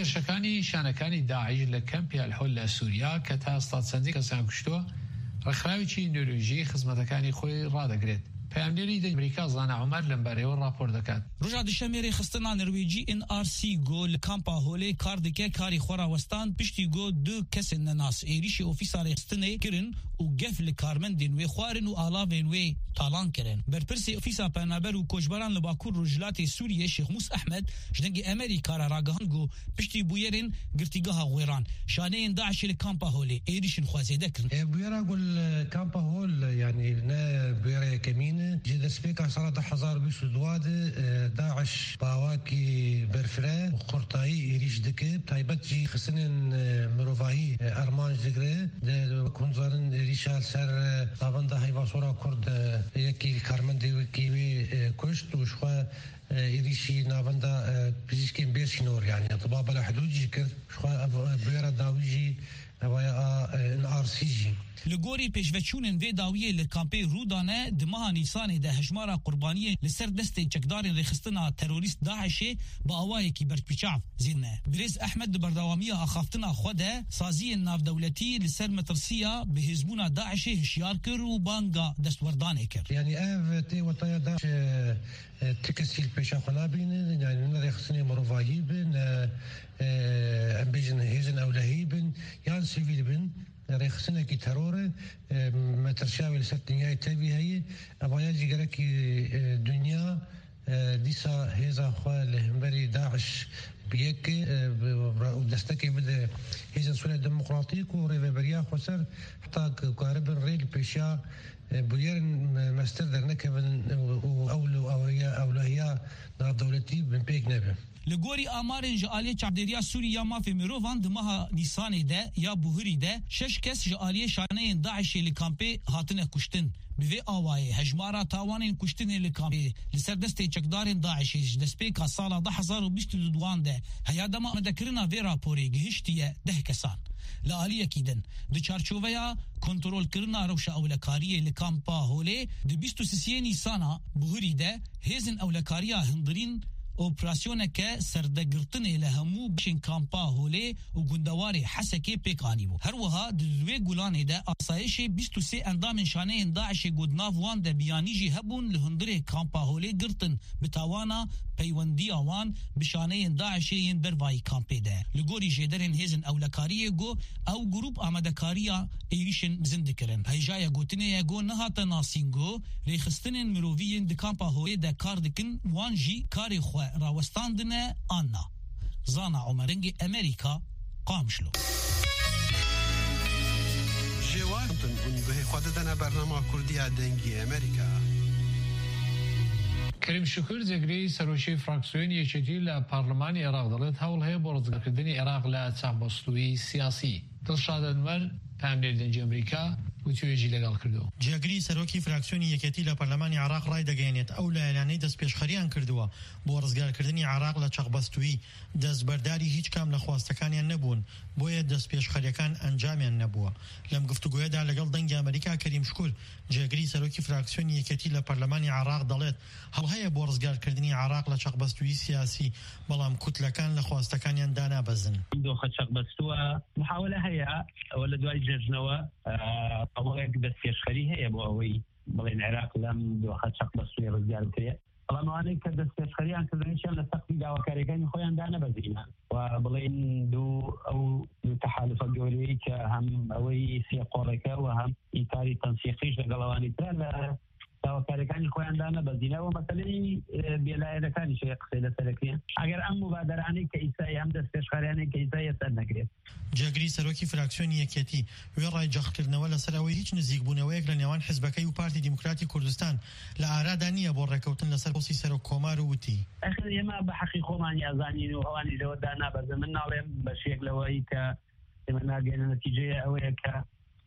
هێرشەکانی شانەکانی داعش لە کەمپی ئەلحۆل لە سووریا کە تا سەد کەسیان کوشتووە ڕێکخراوێکی نۆروێژی خزمەتەکانی خۆی ڕادەگرێت. پەیامنێری ئەمریکا زانا عومەر لەم بارەیەوە راپۆر دەکات. ڕۆژا دوشەمێ ڕێخستنا نروێجی NRC گۆ لە کامپا هۆلێ کار دکە کاری خۆراوەستان پشتی گۆ دو کەسێن نەناس عێریشی ئۆفیسا ڕێخستنê kirin û gef li karmendên wê xwarin û alavên wê talan kirin. Berpirsê Ofîsa Penaber û Koçberan li Bakur Rojhilatê Sûriyê Şêx Mûs Ehmed ji dengê Amerîka re ragihan got piştî bûyerên girtîgeha Wêran şaneyên Daişê li kampa Holê êrişin xwezêde kirin. Bûyera gul kampa Hol yani ne bûyera yekemîn ji destpêka sala 2022 Daeş bawakî berfire û xurtayî êriş dike taybet jî xistinên mirovahî ermanj digire de kunzarin êrişa ser lavanda heyvasora Kurd yekî karmendê wekî wê kuşt û ji xwe êrişî navenda pizîşkên Bêrşînor yani tiba bela hidûd jî kir ji xwe bûyera dawî jî evaya NRC jî. Li gorî pêşveçûnên vê dawiyê li kampê Rûdanê di meha Nîsanê de hejmara qurbaniyên li ser destê çekdarên rêxistina terorîst Daişê bi awayekî berkpîçav zîne. Birêz Ehmed di berdewamiya axaftina xwe de saziyên navdewletî li ser metirsiya bi hêzbûna Daişê hişyar kir û banga destwerdanê kir. Yani ev tê wetaya Daeş tikesîl pêşa xwe nabînin yani ne rêxistinê mirovahî bin em bêjin hêzin ewlehî bin yan sivîl bin rêxistinekî terorê metirşavê li ser dinyayê tevî heye evaya jî gerekî dunya dîsa hêza xwe li hemberî Daeş biyekê û destekê bide hêzên Sûriya Demokratîk û rêveberiya xwe ser heta karibin rê li pêşiya bûyerên mester dernekevin û ewlehiya navdewletî bin pêk nebe. Li gorî amarên ji aliyê çavdêriya Sûriya mafê mirovan di meha Nîsanê de ya Buhirî de 6 kes ji aliyê şaneyên Daişê li kampê hatine kuştin. Bi vê awayê hejmara tawanên kuştinê li kampê li ser destê çekdarên Daişê ji destpêka sala 2022 de heya dema amedekirina vê raporê gihiştiye 10 kesan. Li aliyekî din di çarçoveya kontrolkirina rewşa ewlekariyê li kampa Holê di 23 Nîsana Buhirî de hêzin ewlekariya hindirîn operasyoneke serdegirtinê li hemû bişên kampa Holê û gundewarê Hesekê pêkanî bû. Her wiha di wê gulanê de asayişê 23 endamên şaneyên Daişê godnav wan de biyanî jî hebûn li hundirê kampa Holê girtin bi tawana peywendiya wan bi şaneyên Daişê yên dervayî kampê de. Li gorî jêderên hêzin ewlekariyê got ew grup amedekariya êrişên bizin dikirin. Heyjaya gotinê ye got nehate nasîn got rêxistinên miroviyên di kampa Holê de kar dikin wan jî karê xwe rawestandine anna. Zana Umerengê Amerîka Qamişlo. Jêwantin hûn bihê xwe didine bernama Kurdiya dengî Amerîka. Kerim Şükür Zegrî serokê fraksiyonê yekîtî li Parlemanê Iraq dilit hewl heye bo rizgirkirinê Iraq li çavbestûyî siyasî. Dilşad Enver peyamnêrê dengî Amerîka وتوی جی لگال کردو. جاگری سروکی فراکسیونی یکیتی لپارلمانی عراق رای دگینید او لعنی دست پیشخریان کردوا بو رزگارکردنی عراق لچقبستوی دست برداری هیچ کام لخواستکانی نبون بوی دست پیشخریکان انجامیان نبوه. لم گفتگوی دا لگال دنگ امریکا کریم شکول جاگری سروکی فراکسیونی یکیتی لپارلمانی عراق دلت هل های بو رزگارکردنی عراق لچقبستوی سیاسی بلام کتلکان لخواستکانیان دانا بزن. دو خچقبستوا محاوله هيا ولا دوای جرجنوا ئەوەیەک دەستپێشخەری هەیە بۆ ئەوەی بڵێن عێراق لەم دۆخە چەقبەستووی ڕزگار کرێ بەڵامەوانەی کە دەستپێشخەریان کردنیشیان لە سەختی داواکاریەکانی خۆیان دانەبەزینە و بڵێن ئەو تەحالفە گەورەیەی کە هەم ئەوەی سێقۆڕێکە و هەم ئیتاری تەنسیقیش لەگەڵەوانی ترە لە داواکاریەکانی خۆیان دانەبەزینە و مەسەلەی بێلایەنەکانی شەیە قسەی لەسەرەکەیە ئەگەر ئەم مبادرانەی کە ئیسایی هەم دەستپێشخەریانەی کە ئیسایی سەر نەگرێت. جاگری سەرۆکی فراکسیۆنی یەکێتی وێ ڕایجەختکردنەوە لەسەر ئەوەی هیچ نزیکبوونەوەیەک لە نێوان حیزبەکەی و پارتی دیموکراتی کوردستان لە ئارادا نییە بۆ ڕێکەوتن لەسەر پۆسی سەرۆک کۆمار و وتی ئێمە بە حەقی خۆمانی ئەزانین و ئەوانی لەوەدا نابەزن من ناڵێم بەشێک لەوەی کە ئێمە ناگەێنە نەتیجەیە ئەوەیە کە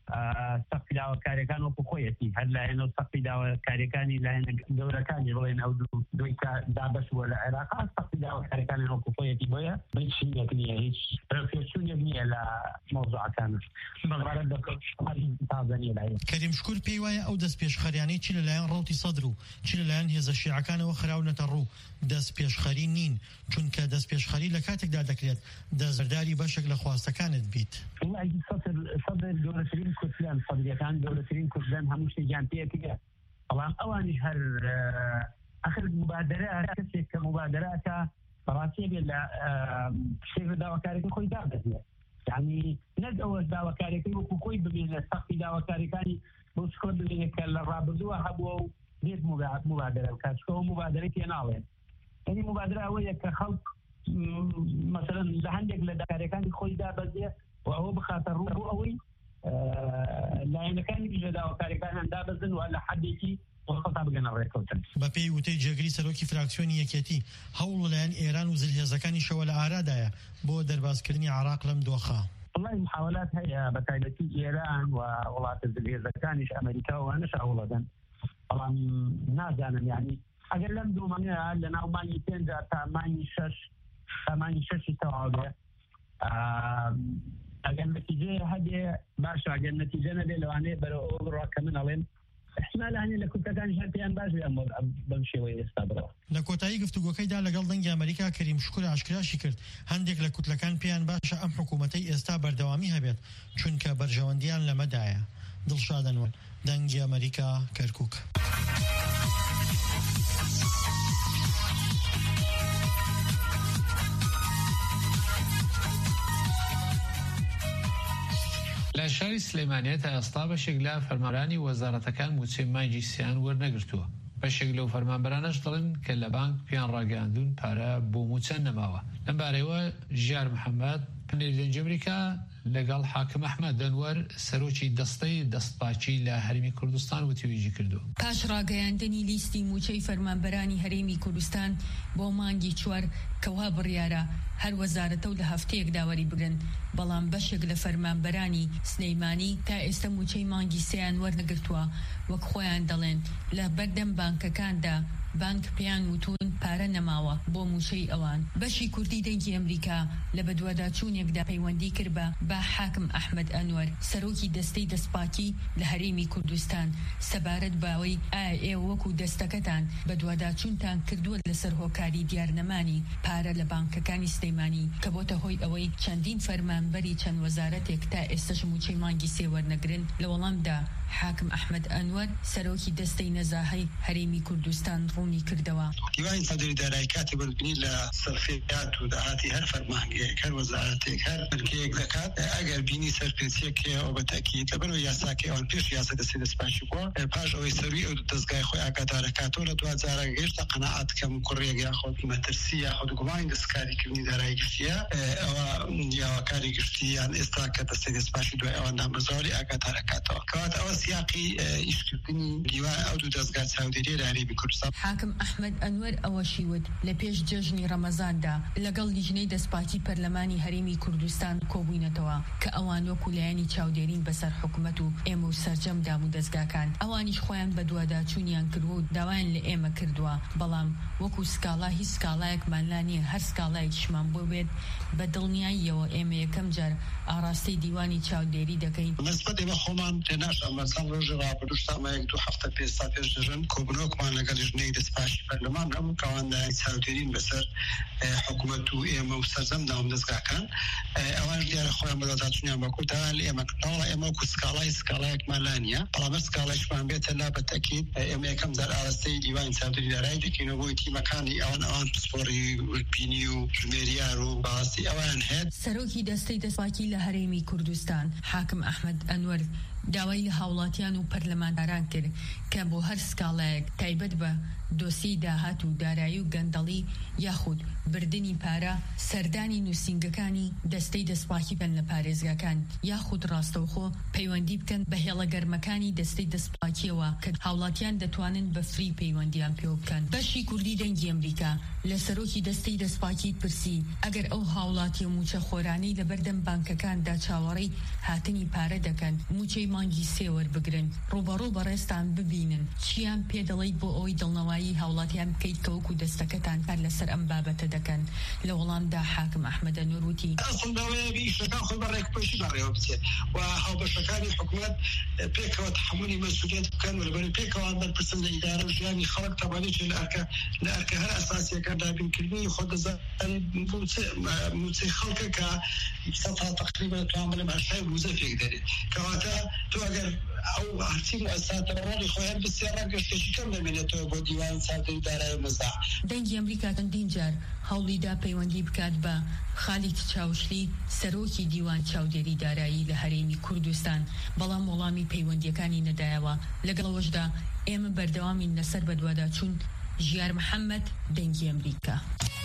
سەقفی داواکاریەکان وەکو خۆیەتی هەر لایەنەوە سەقفی داواکاریەکانی لایەنە گەورەکانی بڵێن ئەو دوی دابەش بووە لە عێراق سەقفی داواکاریەکانی وەکو خۆیەتی بۆیە هیچ شتێک نییە هیچ ڕێککێشانێک نییە لە مۆزوعەکانە بەڕێوە تازە نییە لایەن کەریم شکور پێی وایە ئەو دەستپێشخەریانەی چی لەلایەن ڕەوتی سەدر و چی لەلایەن هێزە شیعەکانەوە خراونەتە ڕوو دەستپێشخەری نین چونکە دەستپێشخەری لە کاتێکدا دەکرێت دەستبەرداری بەشێک لە خواستەکانت بیت سەدر گەورەترین کوردستان سەدرەکان گەورەترین کوردستان هەموو شتێکیان پێکرێت بەڵام ئەوانیش هەر ئەخر مبادرە کەسێک کە مبادرەکە بەڕاستی بێت لە شێوە داواکاریەکەی خۆی دابەزێت یعنی نەک ئەوە داواکاریەکەی وەکو خۆی ببینە سەقفی داواکاریەکانی بۆ شکۆ ببینێت کە لە ڕابردووە هەبووە و بێت مبادرە بکات چکە ئەو مبادرەی پێ ناڵێن یعنی مبادرە ئەوەیە کە خەڵک مثلا لە هەندێک لە داواکاریەکانی خۆی دابەزێت و ئەوە بخاتە ڕوو ئەوەی لایەنەکانی لە داواکاریەکان هەندا بەزن و لە حەدێکی وەخەتا بگەنە ڕێکەوتن بە پێی وتەی جێگری سەرۆکی فراکسیۆنی یەکێتی هەوڵ لەلایەن ئێران و زلهێزەکانی شەوە لە ئارادایە بۆ دەربازکردنی عێراق لەم دۆخە والله محاولات هەیە بە تایبەتی ئێران و وڵاتە زلهێزەکانیش ئەمریکا و ئەوانش هەوڵەدەن بەڵام نازانم یعنی ئەگەر لەم دوو مانگەیە لە ناو مانگی 5 تا مانگی 6 تەواو بێ ئەگەر نەتیجە هەبێ باشە ئەگەر نەتیجە نەبێ لەوانەیە بەرەوە بڕوا کە من ئەڵێم احتمال هەنێ لە کورتەکانی هەر پێیان باش بێ بەم شێوەیە ئێستا بڕەوە لە کۆتایی گفتوگۆکەیدا لەگەڵ دەنگی ئەمریکا کەریم شکور ئاشکراشی کرد هەندێک لە کوتلەکان پێیان باشە ئەم حکوومەتەی ئێستا بەردەوامی هەبێت چونکە بەرژەوەندیان لەمەدایە دڵشادەنوە دەنگی ئەمریکا کەرکووک لە شاری سلەیمانیە تا ئێستا بەشێک لە فەرمانبەرانی وەزارەتەکان موچەی مانگی سیان وەرنەگرتووە بەشێک لەو فەرمانبەرانەش دەڵێن کە لە بانک پیان ڕاگەاندون پارە بۆ موچە نەماوە لەم بارەیەوە ژیار محەممەد پنێردەنجی ئەمریکا لەگەڵ حاکم ئەحمەد ئەنوەر سەرۆکی دەستەی دەستپاچی لە هەرێمی کوردستان وتیویژی کردو پاش ڕاگەیاندنی لیستی موچەی فەرمانبەرانی هەرێمی کوردستان بۆ مانگی 4 کەوا بڕیارە هەر وەزارەتە و لە هەفتەیەک داوەری بگرن بەڵام بەشێک لە فەرمانبەرانی سلەیمانی تا ئێستا موچەی مانگی 3 وەرنەگرتووە وەک خۆیان دەڵێن لە بەردەم بانکەکاندا بانک پیان وتون پارە نەماوە بۆ موچەی ئەوان بەشی کوردی دەنگی ئەمریکا لە بەدواداچوونێکدا پەیوەندی کرد بە حاکم ئەحمەد ئەنوەر سەرۆکی دەستەی دەستپاکی لە هەرێمی کوردستان سەبارەت باوەی ئایا ئێوە وەکو دەستەکەتان بەدواداچوونتان کردووە لەسەر هۆکاری دیارنەمانی پارە لە بانکەکانی سلەیمانی کە بۆتە هۆی ئەوەی چەندین فەرمانبەری چەند وەزارەتێک تا ئێستاش موچەی مانگی 3 وەرنەگرن لە وەڵامدا حاکم ئەحمەد ئەنوەر سەرۆکی دەستەی نەزاهەی هەرێمی کوردستان ڕوونی کردەوە دیوانی سەدەری دارایی کاتی بەردبنی لە سەرفێکات و داهاتی هەر فەرمانگەیەک هەر وەزارەتێک هەر بنکەیەک دەکات ئەگەر بینی سەرپێچیەکەیە ئەو بەتاکید لەبەرەوە یاساکەی ئەوان پێش یاسا دەستی دەستپاچی بووە پاش ئەوەی سەروی ئەو دەستگای خۆی ئاگادارەکاتەوە لە دوجارە گەیشتە قەناعەت کەم کوڕێک یاخۆ مەترسی یاخۆ گومانی دەستکاریکردنی دارایی گشتیە ئەوە یاوەکاری گشتیان ئێستا کە دەستی دەستپاچی دوای ئەوەن نامەزاری ئاگادارەکاتەوە کەواتە ئەوە سیاقی ئیشکردنی دیوان ئەو دوو دەستگای چاودێریە لە هەرێمی کوردستان حاکم ئەحمەد ئەنوەر ئەوەشی وت لە پێش جەژنی ڕەمەزاندا لەگەڵ لیژنەی دەستپاکی پەرلەمانی هەرێمی کوردستان کۆبووینەتەوە کە ئەوان وەکو لایەنی چاودێرین بەسەر حکوومەت و ئێمە و سەرجەمدام و دەستگاکان ئەوانیش خۆیان بە دوواداچوونیان کردووە و داوایان لە ئێمە کردووە بەڵام وەکو سکاڵا هیچ سکاڵایەکمانلا نییە هەر سکاڵایەکیشمان بۆ بێت بە دڵنیاییەوە ئێمە یەکەم جار ئاراستەی دیوانی چاودێری دەکەین نسبەت ئێمە خۆمان تێناشە مەسەڵ ڕۆژی ڕابردوو تامایەک 2 هەفتە پێش دەژن کۆبنەوەکمان لەگەڵ لیژنەی دەستپاکی پەرلەمان هەموو کەواندا چاودێرین بەسەر حکوومەت و ئێمە و سەرجەمدام دەستگاکان ئەوانش دیارە خۆیان بەدەداچوونیان بە کوردان لە ئێمە کردنەوە ئێمە وەکو سکاڵایەکمان نییە بەڵام سکاڵایشمان بێتە لا بەتەکید ئێمە یەکەم جار ئاراستەی دیوانی چاودێری دارایی دەکەینەوە بۆی تیمەکانی ئەوان پسپۆڕی ورپینی و ژمێریار و باسی ئەوان هەیە سەرۆکی دەستەی دەستپاکی لە هەرێمی کوردستان حاکم ئەحمەد ئەنوەر داوای لە هاوڵاتیان و پەرلەمانداران کرد کە بۆ هەر سکاڵایەک تایبەت بە دۆسی داهات و دارایی و گەندەڵی یاخود بردنی پارە سەردانی نووسینگەکانی دەستەی دەستپاکی بن لە پارێزگاکان یاخود ڕاستەوخۆ پەیوەندی بکەن بە هێڵە گەرمەکانی دەستەی دەستپاکیەوە کە هاوڵاتیان دەتوانن بە فری پەیوەندیان پێ بکەن. بەشی کوردی دەنگی ئەمریکا لە سەرۆکی دەستەی دەستپاکی پرسی ئەگەر ئەو هاوڵاتی موچە خۆرانەی لە بەردەم بانکەکاندا چاوەڕێی هاتنی پارە دەکەن موچەی مانگی سێ وەربگرن ڕوبەڕوو بەڕێستان ببینن چیان پێ دەڵێیت بۆ ئەوەی دڵنەوایی هاوڵاتیان بکەیت کە وەکو دەستەکەتان کار لەسەر ئەم بابەتە دەکەن. لە وەڵامدا حاکم ئەحمەدە نوروتی خۆی بەڕێکپێشی بەڕێوە بچێت و هاوبەشەکانی حکوومەت پێکەوە تحملی مەسئولیت بکەن و لەبەر پێکەوە بەرپرسن لە ئیدارە و ژیانی خەڵک تەوانێت لە ئەرکە هەر ئەساسیەکە دابینکردنی خۆ دەزانین موچەی خەڵکە کە تقریبا توان بڵێم ئەشای بوزە پێک دەرێت کەواتە تۆ ئەگەر ئەو هەرچی مؤسساتە ڕۆڵی خۆیان بسیار ڕەنگەشتێکی کەم دەمێنێتەوە بۆ دیوان ساردەی دارایی مەزا. دەنگی ئەمریکا چەندین جار هەوڵیدا پەیوەندی بکات بە خالیت چاوشلی سەرۆکی دیوان چاودێری دارایی لە هەرێمی کوردستان بەڵام وەڵامی پەیوەندیەکانی نەدایەوە. لەگەڵەوەشدا ئێمە بەردەوامین لەسەر بەدووادا چوون. ژیار محەممەد دەنگی ئەمریکا.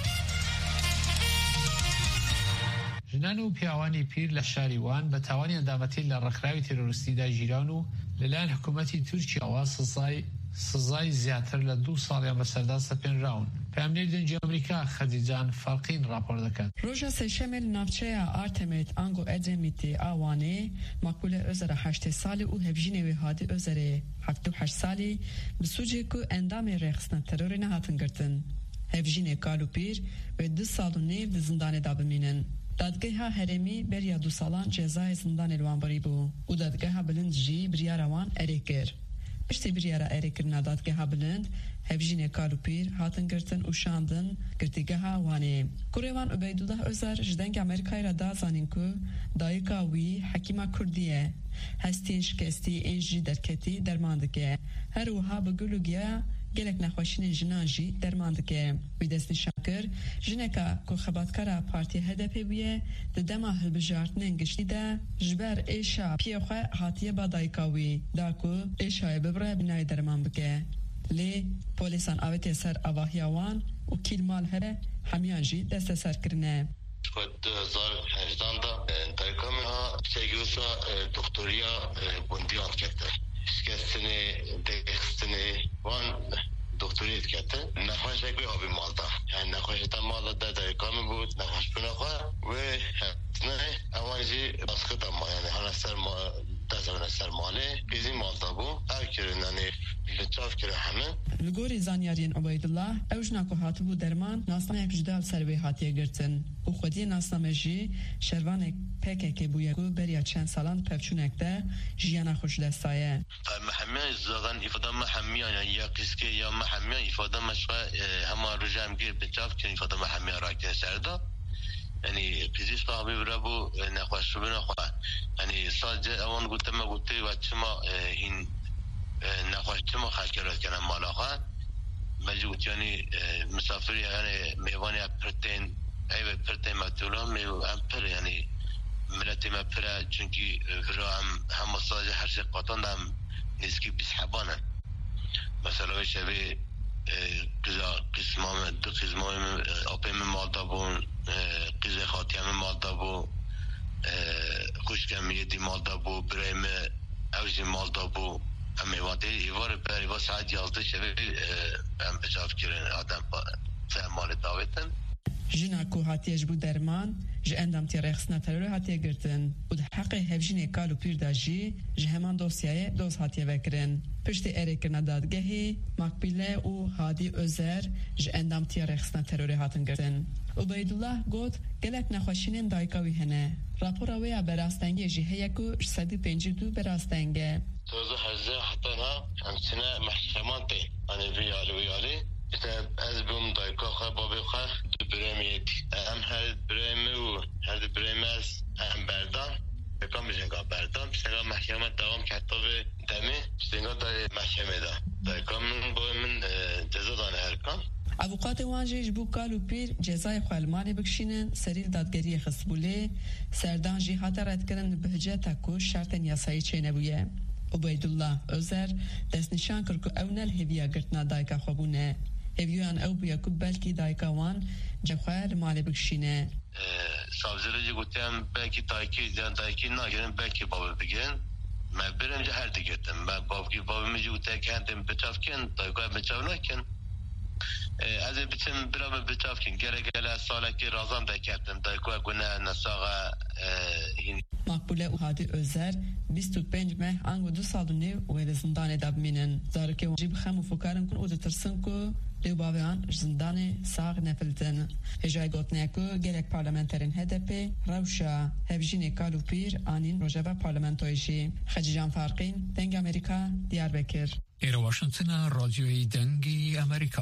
ژنان و پیاوانی پیر لە شاریوان بە تاوانی ئەندامەتی لە ڕێکخراوی تێرۆریستیدا ژیران و لەلایەن حکوومەتی تورکیاوە سزای زیاتر لە 2 ساڵیان بەسەردا سەپێنراون. پامنێری دەنگی ئەمریکا خەدیجان فەرقین راپۆر دەکات. ڕۆژە سێشەمێ لە ناوچەیە ئارتەمێت ئانگۆ ئەجەمیتی ئاوانێ ماکولە ئۆزەرە 8 ساڵی و هەڤژینێوێ هادی ئۆزەرێ 78 ساڵی بسوجێک و ئەندامێ ڕێخستنە تەرۆرێ نەهاتن گرتن. هەڤژینێ کال و پیر وێ 2 ساڵ و نێو لە زندانێدا بمینن. دادگەها هەرێمی بەریا 2 ساڵان جێزای زندانی لوانبەری بوو و دادگەها بلند جی بریاراوان ئەرێ کرد. پشتی بریارە ئەرێکردنا دادگەها بلند هەڤژینێ کال و پیر هاتن گرتن و شاندن گرتیگەها وانێ. کوڕێوان عوبەیدوڵڵاه ئۆزەر ji dengê Amerîkayê da zanin ku dayika wî hekîma Kurdî ye. Hestiyên şikestî ên jî derketî derman dike. Her wiha bi gul û giya gelek nexweşînên jinan jî derman dike. Wî destnîşan kir jineka ku xebatkara Partiya HDP bûye di dema hilbijartinên giştî de ji ber êşa piyê xwe hatiye ba dayika wî da ku êşayê bibire binayê derman bike. Lê polîsan avêtiye ser avahiya wan û kîlmal here hemiyan jî desteserkirine. 2018 da dayika min ha psêgîwisa doktoriya bundiyan kete. Şikestini, dekstini wan doktoriyet kete. Nexweşek wê avî malda. Yani nexweşeta malda da dayika min bû nexweşbûna xwe wê ne ewan jî baskıda ma yani hana ser dezevne ser malê bizî malda bû ev kirin yani li çav kire heme. Li gorî zanyariyên Ubeydullah ew jina ku hatibû derman nasnamek ji dev ser wê hatiye girtin û xwediyê nasname jî şervanek PKK bûye ku beriya çend salan pevçûnek de jiyana xwe ji dest daye. Mehemiyan zadan ifade mehemiyan yani ya kıske ya mehemiyan ifade meşre hema rujam gir bi çav kirin ifade mehemiyan rakin serda. Yani pizîş sahibi bira bu nexweşbûna xwe yani sadece ewan goteme gotê ve çima hîn nexweşçima xelkeret kene mala xwe mecî got yani misafirî yani mêvaniya pirtên ev pirtên metûla em pir yani milletê me pir e çünkü vira em hema sadece her şey qatan da em nêzîkî bîshebanin. Mesela wê şevê du qîzmamê min apê min malda bûn qîzê xatiya min malda bû xwişkê min yêdî malda bû birê me ew jî malda bû em êvadê êvar ber êva saet 11 şevê em biçav kirin adem te malê dawetin. Jina ku hatiye ji bû derman ji endamtiya rêxistina terorê hatiye girtin û di heqê hevjînê kal û pîr da jî ji heman dosyayê doz hatiye vekirin. Piştî êrêkirina dadgehê Makbîle û Hadî Özer ji endamtiya rêxistina terorê hatin girtin. Ubeydullah got gelek nexweşînên dayika wî hene. Rapora wê ya berastengiyê jî heye ku ji 152 berasteng e. Toza heze hatana em sine mehkeman tê hani vîyalî İşte ez bûm dayika xwe bavê xwe du birêmê yekî. Em her birêmê û her du birêmê ez em berdan Ekam bijinga berdan piştênga mehkeme devam ketta vê demê piştênga da mehkemê da. Dayika min bo min ceza dane herkan. Avukatê wan jî ji bo kal û pîr cezayê xwe li malê bikişînin serî li dadgeriyê xistbûlê serdan jî hate redkirin li bihiceta ku şertên yasayî çê nebûye. عبیدالله ئۆزەر دەستنیشان کرد کو ئەو نەلهێویە گرتنا دایکا خۆ بوونە هێویان ئەو بووە کو بەلکی دایکاوان جەخوایە لە مالێ بکشینە savcılıcı gutem belki dayki nagerin belki babı bigin ben birinci her digetim ben babamı gutem kendim betafken dayka betavnaken az bitim biramı betafken gele salaki razam da kendim dayka guna nasaga Makbule û Hadi Özer 25 meh ango 2 sal û nêv wê li zindanê de bimînin. Zarokê jî bi xem û fokarin kun û ditirsin ku lêwbavêyan ji zindanê sağ nefilitin. Hêjayê gotiye ku gelek parlamenterên HDP rewşa hevjînê kal û pîr anîn rojeva parlamentoyê jî. Xecican Farqîn, Deng Amerika, Diyarbekir. Êra Washington radyoyê Dengê Amerika.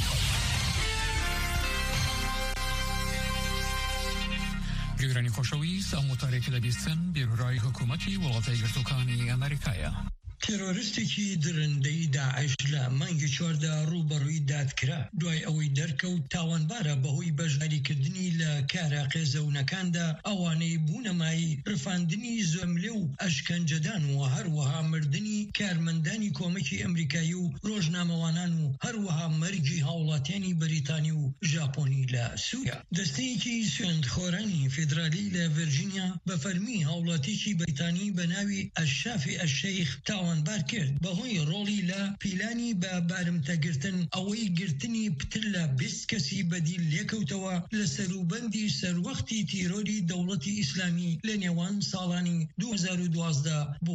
گوێرانی خۆشەویست ئەم وتارێکە دەبیستن بیرۆڕای حکوومەتی وڵاتای گرتووەکانی ئەمریکایە. تێرۆریستێکی درندەی داعش لە مانگی چواردا ڕوبەڕووی دادکرا دوای ئەوەی دەرکەوت تاوانبارە بەهۆی بەشداریکردنی لە کارە قێزەونەکاندا ئەوانەی بوونەمایی ڕفاندنی زۆملێ و ئەشکەنجەدان و هەروەها مردنی کارمەندانی کۆمەکی ئەمریکایی و ڕۆژنامەوانان و هەروەها مەرگی هاوڵاتیانی بەریتانی و ژاپۆنی لە سووریا. دەستەیەکی سوێندخۆرانی فێدرالی لە ڤێرجینیا بە فەرمی هاوڵاتیی بەریتانی بە ناوی ئەشافی ئەشەیخ تاوانبار کرد بەهۆی ڕۆڵی لە پیلانی بە بارمتەگرتن ئەوەی گرتنی پتر لە 20 کەسی بەدیل لێکەوتەوە لە سەروبەندی سەروەختی تیرۆری دەوڵەتی ئیسلامی لە نێوان ساڵانی 2012 بۆ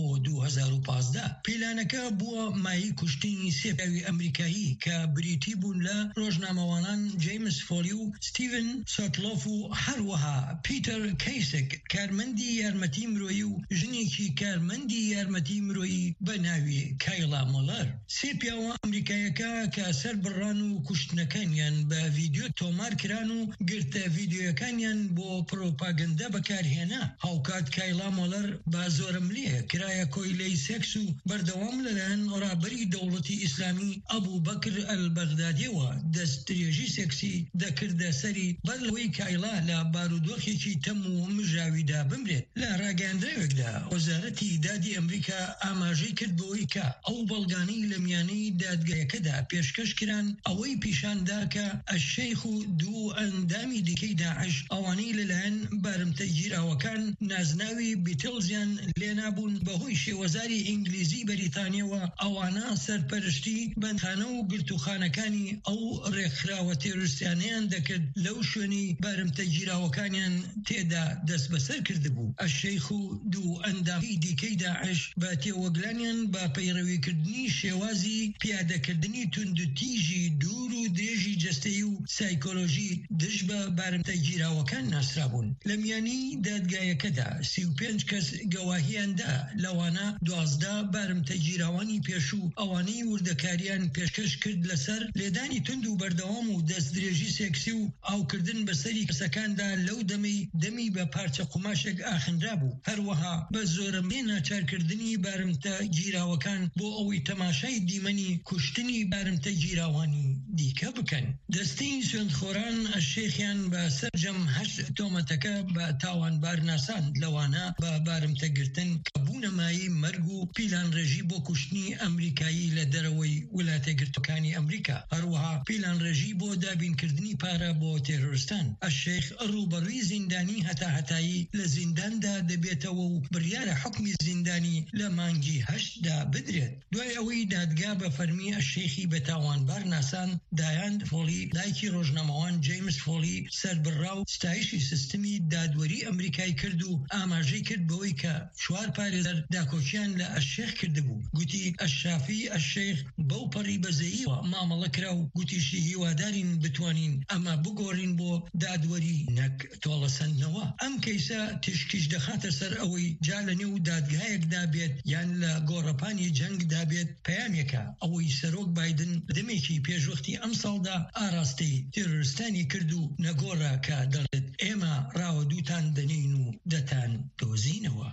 2015. پیلانەکە بووە مای کوشتنی سێ پیاوی ئەمریکایی کە بریتی بوون لە ڕۆژنامەوانان جیمز فۆلی و ستیڤن سۆتلۆف و هەروەها پیتەر کەیسک کارمەندی یارمەتی مرۆیی و ژنێکی کارمەندی یارمەتی مرۆیی بە ناوی کایلا مۆلەر. سێ پیاوە ئەمریکایەکە کە سەر بڕان و کوشتنەکانیان بە ڤیدیۆ تۆمار کران و گرتە ڤیدیۆیەکانیان بۆ پرۆپاگەندە بەکارهێنا. هاوکات کایلا مۆلەر بە زۆرم لێ کرایە کۆیلەی سێکس و بەردەوام لەلایەن ڕابەری دەوڵەتی ئیسلامی ئەبوو بەکر ئەلبەغدادیەوە دەست درێژی سێکسی دەکردە سەری بەر لەوەی کایلا لە بارودۆخێکی تەم و مژاویدا بمرێت. لە ڕاگەاندراوێکدا وەزارەتی دادی ئەمریکا ئاماژەی کردبەوەی کە ئەو بەڵگانەی لە میانەی دادگایەکەدا پێشکەش کران ئەوەی پیشاندا کە ئەشەیخ و دوو ئەندامی دیکەی داعش ئەوانەی لەلایەن بارمتە گیراوەکان نازناوی بیتڵزیان لێنابوون بەهۆی شێوەزاری ئینگلیزی بەریتانیەوە ئەوانە سەرپەرشتی بەندخانە و گرتوخانەکانی ئەو ڕێکخراوە تێروریستیانەیان دەکرد لەو شوێنی بارمتە گیراوەکانیان تێدا دەست بەسەر کردبوو. ئەشەیخ و دوو ئەندامی دیکەی داعش بە تێوەگلانیان با پەیڕەویکردنی شێوازی پیادەکردنی توندوتیژی دوور و درێژی جەستەیی و سایکۆلۆژی دژ بە بارمتە گیراوەکان ناسرابوون. لە میانی دادگایەکەدا 35 کەس گەواهیاندا لەوانە 12 بارمتە گیراوانی پێشوو ئەوانەی وردەکاریان پێشکەش کرد لەسەر لێدانی تند و بەردەوام و دەست درێژی سێکسی و ئاوکردن بەسەری کەسەکاندا لەو دەمی بە پارچە قوماشێک ئاخنرا بوو. هەروەها بە زۆرەمێ ناچارکردنی بارمتە گیراوەکان بۆ ئەوەی تەماشای دیمەنی کوشتنی بارمتە گیراوانی دیکە بکەن. دەستەی سوێندخۆران ئەشێخیان بە سەرجەم 8 تۆمەتەکە بە تاوانبار ناساند لەوانە بە بارمتەگرتن کە بوونەمایی مەرگ و پیلان ڕێژی بۆ کوشتنی ئەمریکایی لە دەرەوەی ویلایەتە گرتووەکانی ئەمریکا. هەروەها پیلان ڕێژی بۆ دابینکردنی پارە بۆ تێرۆریستان. ئەشێخ ڕوبەڕووی زیندانی هەتاهەتایی لە زینداندا دەبێتەوە و بڕیارە حکمی زیندانی لە مانگی 8دا بدرێت. دوای ئەوەی دادگا بە فەرمی ئەشێخی بە تاوانبار ناسان دایان فۆلی دایکی ڕۆژنامەوان جیمز فۆلی سەربڕا و ستایشی سیستمی دادوەری ئەمریکای کرد و ئاماژەی کرد بەوەی کە 4 پارێزەر داکۆچیان لە ئەشێخ کردبوو. گوتی ئەشافی ئەشێخ بەو پەڕی بەزەییەوە مامەڵە کرا و گوتیشی هیوادارین بتوانین ئەمە بگۆڕین بۆ دادوەری نەک تۆڵەسەندنەوە. ئەم کەیسە تشکیش دەخاتە سەر ئەوەی جا لە نێو دادگایەکدا بێت یان لە گۆڕەپانی جەنگدا بێت پەیامێکە ئەوەی سەرۆک بایدن دەمێکی پێشوەختی ئەم ساڵدا ئاراستەی تێرۆریستانی کرد و نەگۆڕە کە دەڵێت ئێمە ڕاوە دووتان دەنین و دەتان دۆزینەوە.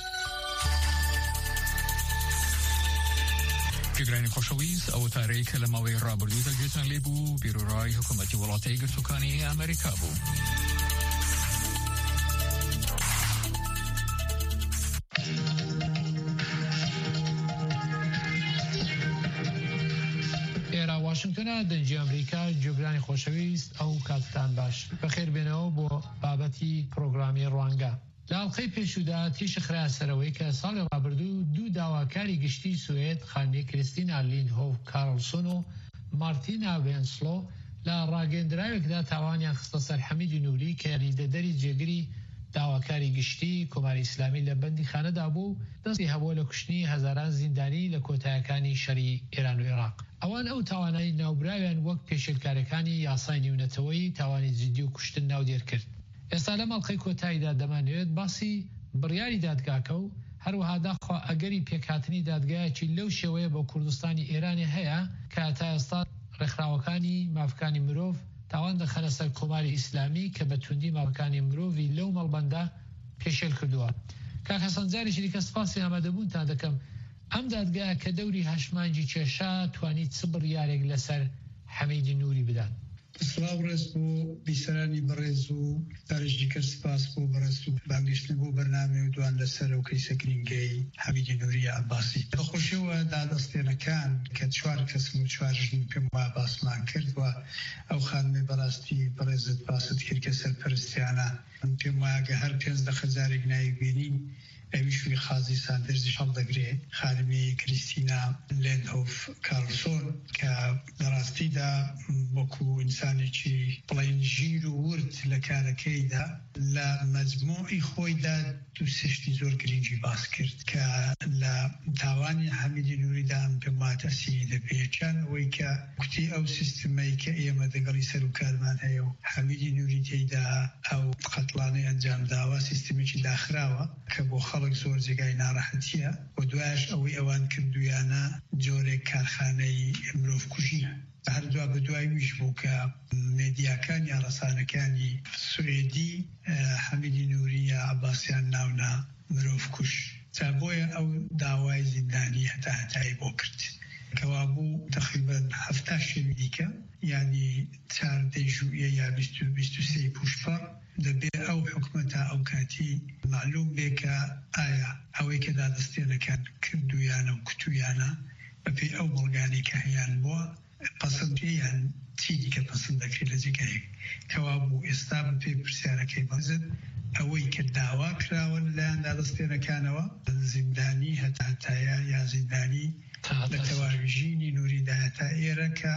گرانی خۆشەویست ئەو تارەی کە لە ماوەی ڕابردوو دەگوێتان لێبوو بیرۆڕای حکوومەتی وڵاتای گرتووەکانی ئەمریکا بوو. واشنگتنە دەنجی ئەمریکا جێگرانی خۆشەویست ئەو کاتتان باش بەخێر بێنەوە بۆ بابەتی پرۆگرامی ڕوانگە. لە ئەڵقەی پێشودا تیشە خرا سەرەوەی کە ساڵی ڕابردوو دوو داواکاری گشتی سوێد خانمی کریستینا لیندهۆف کارلسۆن و مارتینا وێنسلۆ لە ڕاگەندراوێکدا تاوانیان خستە سەر حەمیدی نووری کە لیدەدەری جێگری داواکاری گشتی کۆماری ئیسلامی لە بەندی خانەدا بوو دەستی هەبووە لە کوشتنی هەزاران زیندانی لە کۆتایەکانی شەری ئێران و عێراق. ئەوان ئەو تاوانایی ناوبراویان وەک پێشێلکارەکانی یاسای نێونەتەوەی تاوانی جدی و کوشتن ناودێر کرد. ئێستا لە مەڵقەی کۆتاییدا دەمانوێت باسی بڕیاری دادگاکە و هەروەها داخوا ئەگەری پێکهاتنی دادگایەکی لەو شێوەیە بۆ کوردستانی ئێرانی هەیە کە تا ئێستا ڕێکخراوەکانی مافەکانی مرۆڤ تاوان دەخەنە سەر کۆماری ئیسلامی کە بە توندی مافەکانی مرۆڤی لەو مەڵبەندە پێشێل کردووە. کاک حەسەن جارێکی دیکە سپاسی ئامادەبوونتان دەکەم. ئەم دادگایە کە دەوری هەشمانجی کێشا توانیت چ بڕیارێک لەسەر حەمیدی نووری بدات؟ سلااو ڕێز بۆ بیسەرانی بەڕێز و دارشتی کرد سپاس بۆ بەڕست و بانگشتن بۆ بەرنامە و دوان لەسەر و کەیسە گرنگەی حەمیدی نووری عەباسی. بەخۆشیەوە دادەستێنەکان کە چوار کەسم و چوار ژن پێم وا باسمان کردوە ئەو خانمێ بەڕاستی بەڕێزت باست کرد کە سەرپەرستیانە پێم وایە هەر 5 خەزارێک نایبێنین ئەویشوی خازی ساندرزی هەڵدەگرێ خانمی کریستینا لیندهۆف کارلسۆن کە لەڕاستیدا وەکو ئینسانێکی بڵین ژیر و ورد لە کارەکەیدا لە مەجموعی خۆیدا دوو سشتی زۆر گرنگی باس کرد کە لە تاوانی حەمیدی نووریدا پێم وایە تەسیری دەپێچان ئەوەی کە کوتی ئەو سیستمەی کە ئێمە دەگەڵی سەر و کارمان هەیە و حەمیدی نووری تێیدا ئەو قەتڵانەی ئەنجام داوە سیستمێکی داخراوە کە بۆ خەڵک زۆر جێگای ناڕەحەتیە و دوایش ئەوەی ئەوان کردویانە جۆرێک کارخانەی مرۆڤ کوژیە. هەردووا بە دوای ویش بوو کە مێدیاکان یا ڕەسانەکانی سوێدی حەمیدی نووری یا عەباسیان ناونا مرۆڤ کوش تا بۆیە ئەو داوای زیندانی هەتایی بۆ کرد کەوا بوو تقریباً 70 شەوی دیکە یعنی 4 ژوئیە یا 23 پوشپەڕ دەبێ ئەو حکومەتە ئەو کاتی معلوم بێ کە ئایا ئەوەی کە دادەستێنەکان کردویانە و کتویانە بەپێی ئەو بەڵگانی کە هەیان بووە پەسەندیان چی دیکە پەسەند دەکرێت لە جێگایەک کەوا بوو ئێستا بەپێ پرسیارەکەی بەزت ئەوەی کە داوا کراوە لەلایەن دادەستێنەکانەوە زیندانی هەتایە یا زیندانی لە تەواویژینی نووریدایە تا ئێرە کە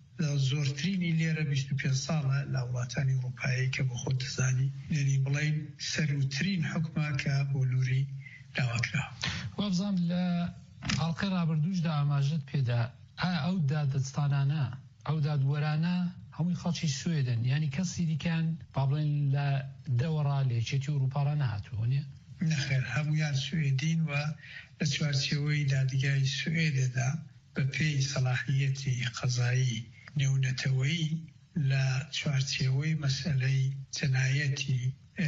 زۆرترینی لێرە 25 ساڵە لە وڵاتانی ئەوروپایی کە بۆ خۆت دەزانی یعنی بڵین سەروترین حکومە کە بۆ نووری داواکراوە. وابزانم لە ئاڵقەی ڕابردووشدا ئاماژەت پێدا ئەو دادستانانە ئەو دادوەرانە هەمووی خەڵکی سوێدن یعنی کەسی دیکەن با بڵێن لە دەوەڕا لێچێتی ئەوروپاڕە نەهاتووە نیە؟ نەخێر هەمویان سوێدین و لە چوارچێوەی دادگای سوێدەدا بە پێی سەلاحیەتی قەزایی نێونەتەوەی لە چوارچێوەی مەسئلەی جەنایەتی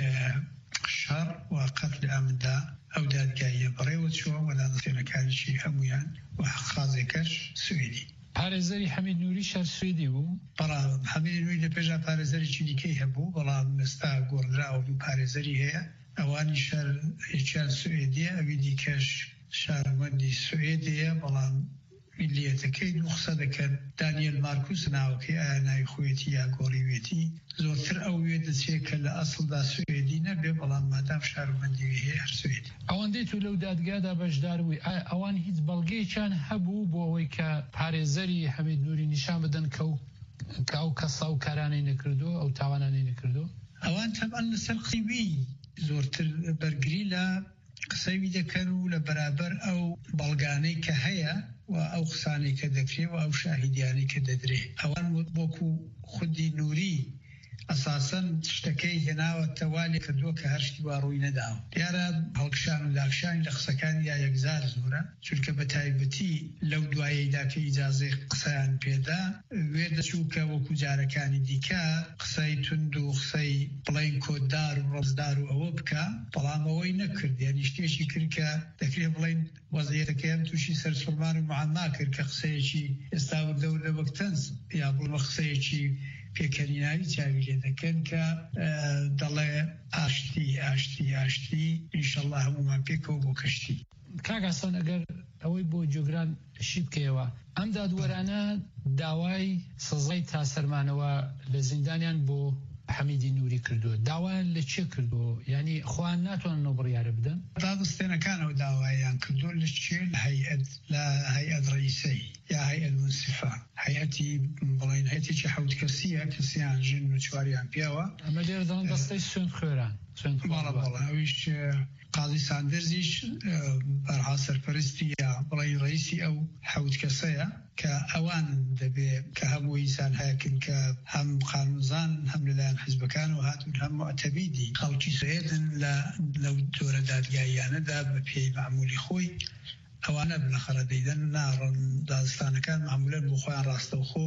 شەڕ و قەتڵ ئامدا ئەو دادگاییە بەڕێوە چووە و دادەستێنەکانیشی هەمویان و حەقازێکەش سوێدی. پارێزەری حەمید نووری شەر سوێدی بوو؟ بەڵام حەمید نووری لە پێشا پارێزەرێکی دیکەی هەبوو بەڵام ئێستا گۆڕراوە دوو پارێزەری هەیە ئەوانی شەر هیچیان سوێدیە ئەوی دیکەش شارەوەندی سوێدیە بەڵام میلیەتەکەی دوو قسە دەکەن دانیێل مارکوس ناوەکەی ئایا ناوی خۆیەتی یا گۆڕیوێتی زۆرتر ئەو وێ دەچێت کە لە ئەسڵدا سوێدی نەبێ بەڵام مادام شارەوەندی هەیە هەر سوێدی. ئەوەندەی تو لەو دادگادا بەشدار بووی ئەوان هیچ بەڵگەیەکیان هەبوو بۆ ئەوەی کە پارێزەری حەمید نووری نیشان بدەن کە ئەو کەسا و کارانەی نەکردو ئەو تاوانانەی نەکردو؟ ئەوان تەبعەن لەسەر قیوی زۆرتر بەرگری لە قسەوی دەکەن و لە بەرابەر ئەو بەڵگانەی کە هەیە و ئەو قسانەی کە دەکرێت و ئەو شاهیدیانی کە دەدرێت ئەوان وەکو خودی نووری ئەساسەن شتەکەی هێناوە تەوالی کردووە کە هەر شتی وا ڕووی نەداوە. دیارە هەڵکشان و داکشانی لە قسەکانی یا یەکزار زۆرە چونکە بە تایبەتی لەو دوایەیدا کە ئیجازەی قسەیان پێدا وێ دەچوو کە وەکو جارەکانی دیکە قسەی تند و قسەی بڵین کۆددار و ڕەزدار و ئەوە بکە بەڵام ئەوەی نەکرد یعنی شتێکی کرد کە دەکرێت بڵین وەزعیەتەکەیان تووشی سەرسوڵمان و معما کرد کە قسەیەکی ئێستا وردەوردە وەک تەنز یا بڵمە قسەیەکی پێکەنیناوی چاوی لێ دەکەن کە دەڵێ ئاشتی ئینشەڵڵا هەمومان پێکەوە بۆ کەشتی. کاک حەسەن ئەگەر ئەوەی بۆ جۆگران شی بکەیەوە ئەم دادوەرانە داوای سزای تاسەرمانەوە لە زیندانیان بۆ حەمیدی نووری کردو. داوایان لە چێ کردو؟ یعنی خۆیان ناتوانن بڕیارە بدەن؟ دادستێنەکانەوە داوایان کردو لە چێ لە هەیئەت ڕئیسەی یا هەیئەت منسیفە هەیئەتی بڵین هەیئەتێکی حەوت کەسیە کەسیان ژن و چواریان پیاوە. ئەمە لێرە دەڵێن دەستەی سوێند خوێران. بەڵێ ئەویش قاضی ساندرزیش بەرها سەرپەرستی یا بڵێ ڕئیسی ئەو حەوت کەسەیە کە ئەوان دەبێ کە هەموو ئینسان هەیەکن کە هەم قانونزان هەم لەلایەن حیزبەکان و هاتون هەم معتەبیدی خەڵکی سوێدن لەو جۆرە دادگاییانەدا بە پێی معمولی خۆی ئەوانە بنەخەرە دەیدەن ناڕن دادستانەکان معمولەن بۆ خۆیان ڕاستەوخۆ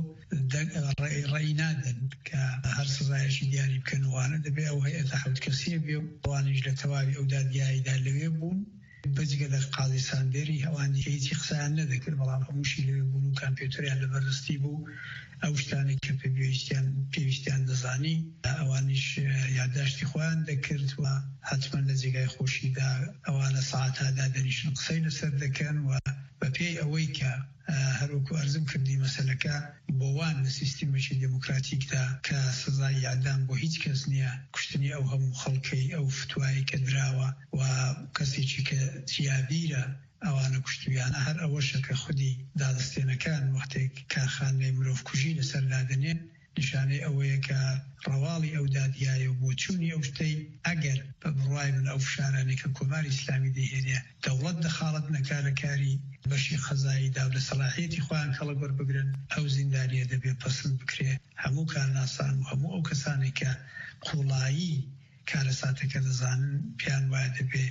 ڕێی نادەن کە هەر سزایەشی دیاری بکەن وانە دەبێ ئەو هەیئەتە حەوت کەسیە بێ و ئەوانیش لە تەواوی ئەو دادگاییدا لەوێ بوون بەجگە لە قاضی ساندێری ئەوانی هیچی قسەیان نەدەکرد بەڵام هەمووشی لەوێ بوون و کامپیوتەریان لەبەردەستی بوو ئەو شتانێک کە پێویستیان دەزانی ئەوانیش یادداشتی خۆیان دەکرد و حتما لە جێگای خۆشیدا ئەوانە ساعاتادا دەنیشن قسەی لەسەر دەکەن و بە پێی ئەوەی کە هەروەکو ئەرزم کردی مەسەلەکە بۆ وان لە سیستیمێکی دموکراتیکدا کە سزای ئیعدام بۆ هیچ کەس نییە کوشتنی ئەو هەموو خەڵکەی ئەو فتوایی کە دراوە و کەسێکی کە جیابیرە ئەوانە کوشتویانە هەر ئەوەشە کە خودی دادستێنەکان وەختێک کارخانەی مرۆڤ کوژی لەسەر دادنێن نیشانەی ئەوەیە کە ڕەواڵی ئەو دادگایە و بۆچوونی ئەو شتەی ئەگەر بە بڕوای من ئەو فشارانێک کە کۆماری ئیسلامی دەهێنێ دەوڵەت دەخاڵەت نەکارەکاری بەشی خەزاییدا و لە سەلاحیەتی خۆیان خەڵک وەربگرن ئەو زیندانیە دەبێ پەسند بکرێ هەموو کارناسان و هەموو ئەو کەسانێک کە قوڵایی کارەساتەکە دەزانن پیان وایە دەبێ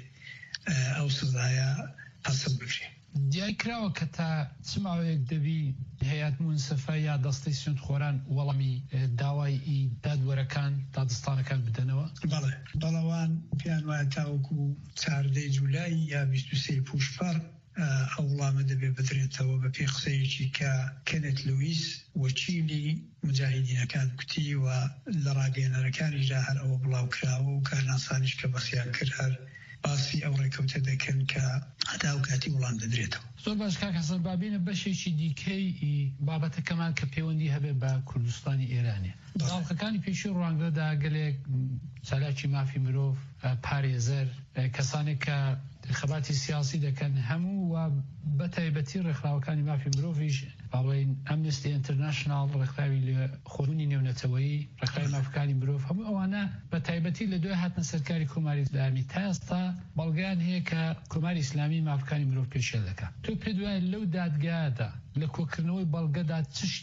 ئەو سزایە پەسند بکرێ. دیای کراوە کە تا چماوەیەک دەبی هەیەت منسفە یا دەستەی سوێندخۆران وەڵامی داوای دادوەرەکان دادستانەکان بدەنەوە؟ بەڵێ بەڵەوان پیان وایە تاوەکو 14 جولای یا 23 پوشپەر ئەو وڵامە دەبێ بدرێتەوە بە پێی قسەیەکی کە کەنێت لوئیس وەکیلی مجاهیدینەکان کوتی و لە ڕاگەیەنەرەکانیشدا هەر ئەوە بڵاو کراوە و کارناسانیش کە بەسییان کرد هەر باسی ئەو ڕێکەوتە دەکەن کە هەتا و کاتی وڵام دەدرێتەوە. زۆر باش کاک حەسەن بابینە بەشێکی دیکەی بابەتەکەمان کە پەیوەندی هەبێ بە کوردستانی ئێرانێ. داڵقەکانی پێشی ڕوانگەدا گەلێک چالاکی مافی مرۆڤ پارێزەر کەسانێک کە خەباتی سیاسی دەکەن هەموو و بە تایبەتی ڕێکخراوەکانی مافی مرۆڤیش باڵێن ئەمنستی ئینتەرناشناڵ ڕێکخراوی لە خۆرونی نێونەتەوەیی ڕێکخراوی مافەکانی مرۆڤ هەموو ئەوانە بە تایبەتی لە دوای هاتنە سەرکاری کۆماری ئیسلامی تا ئێستا بەڵگەیان هەیە کە کۆماری ئیسلامی مافەکانی مرۆڤ پێشێ دەکات. تۆ پێ دوای لەو دادگایەدا لە کۆکردنەوەی بەڵگەدا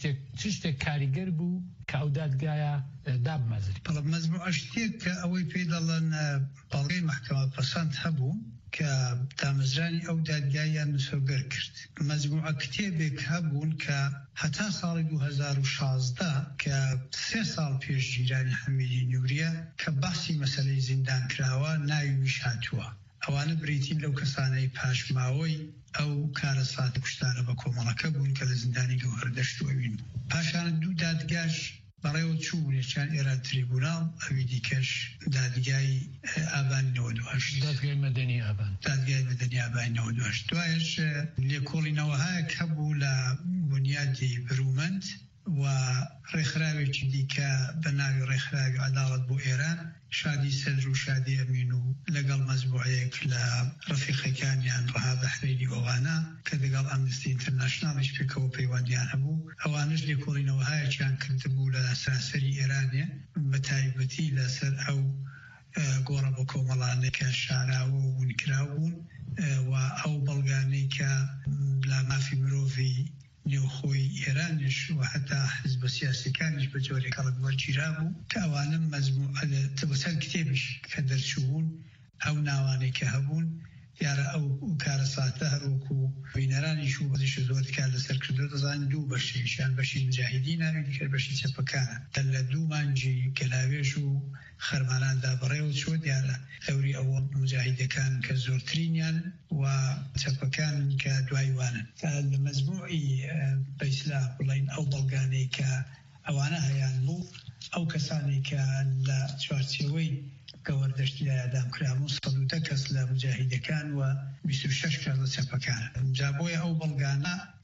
چ شتێک کاریگەر بوو کە ئەو دادگایە دابمەزری؟ مەزموع شتێک کە ئەوەی پێی دەڵێن بەڵگەی مەحکەمە پەسەند هەبوو کە دامەزرانی ئەو دادگاییان نووسەوگەر کرد. مەزموعە کتێبێک هەبوون کە هەتا ساڵی 2016 کە 3 ساڵ پێش جیرانی حەمیدی نووریە کە باسی مەسەلەی زیندان کراوە ناویش هاتووە. ئەوانە بریتین لەو کەسانەی پاشماوەی ئەو کارەسات کوشتارە بە کۆمەڵەکە بوون کە لە زیندانی گەوهەردەشت و ئەوین بوو. پاشان دوو دادگاش بەڕێوە چوو یەکیان ئێران تریبوناڵ ئەوی دیکەش دادگای ئابانی 98 دادگای مەدەنی ئابان دادگای مەدەنی ئابانی 98 دوایش لێکۆڵینەوەهایەک هەبوو لە بنیادی برومەند و ڕێکخراوێکی دیکە بە ناوی ڕێکخراوی عەداڵەت بۆ ئێران شادی سەدر و شادی ئەمین و لەگەڵ مەزبوعەیەک لە ڕەفیقەکانیان ڕەها بەحرێنی ئەوانە کە لەگەڵ ئەمنستی ئینتەرناشناڵیش پێکەوە پەیوەندیان هەبوو ئەوانش لێکۆڵینەوەهایەکیان کردبوو لە سەراسەری ئێرانێ بە تایبەتی لەسەر ئەو گۆڕە بە کۆمەڵانەی کە شاراوە و ونکراوبوون و ئەو بەڵگانەی کە لە مافی مرۆڤی نێوخۆی ئێرانیش و حتا حزب سیاسیەکانیش بە جۆرێک هەڵک وەرگیرا بوو کە ئەوانە مەزموع تەبەسەر کتێبیش کە دەرچوون ئەو ناوانەی کە هەبوون دیارە ئەو کارەساتە هەروەکو بینەرانیش و بەزیش زۆر کار لەسەر کردو دەزانین دوو بەشیشیان بەشی مجاهیدی ناوی دیکە بەشی چەپەکانە کە لە دوو مانجی گەلاوێژ و خەرماناندا بەڕێوە چۆ دیارە ئەوری ئەوە مجاهیدەکان کە زۆرترینیان و چەپەکان کە دوایوانن لە مەزموعی بە ئیسلاح بڵین ئەو بەڵگانەی کە ئەوانە هەیان بوو ئەو کەسانی کە لە چوارچێوەی گەوەردەشتی ئەدام کرامون 110 کەس لە مجاهیدەکان و 26 کەس لە چەپەکان جا بۆیە ئەو بەڵگانە لەلایەکی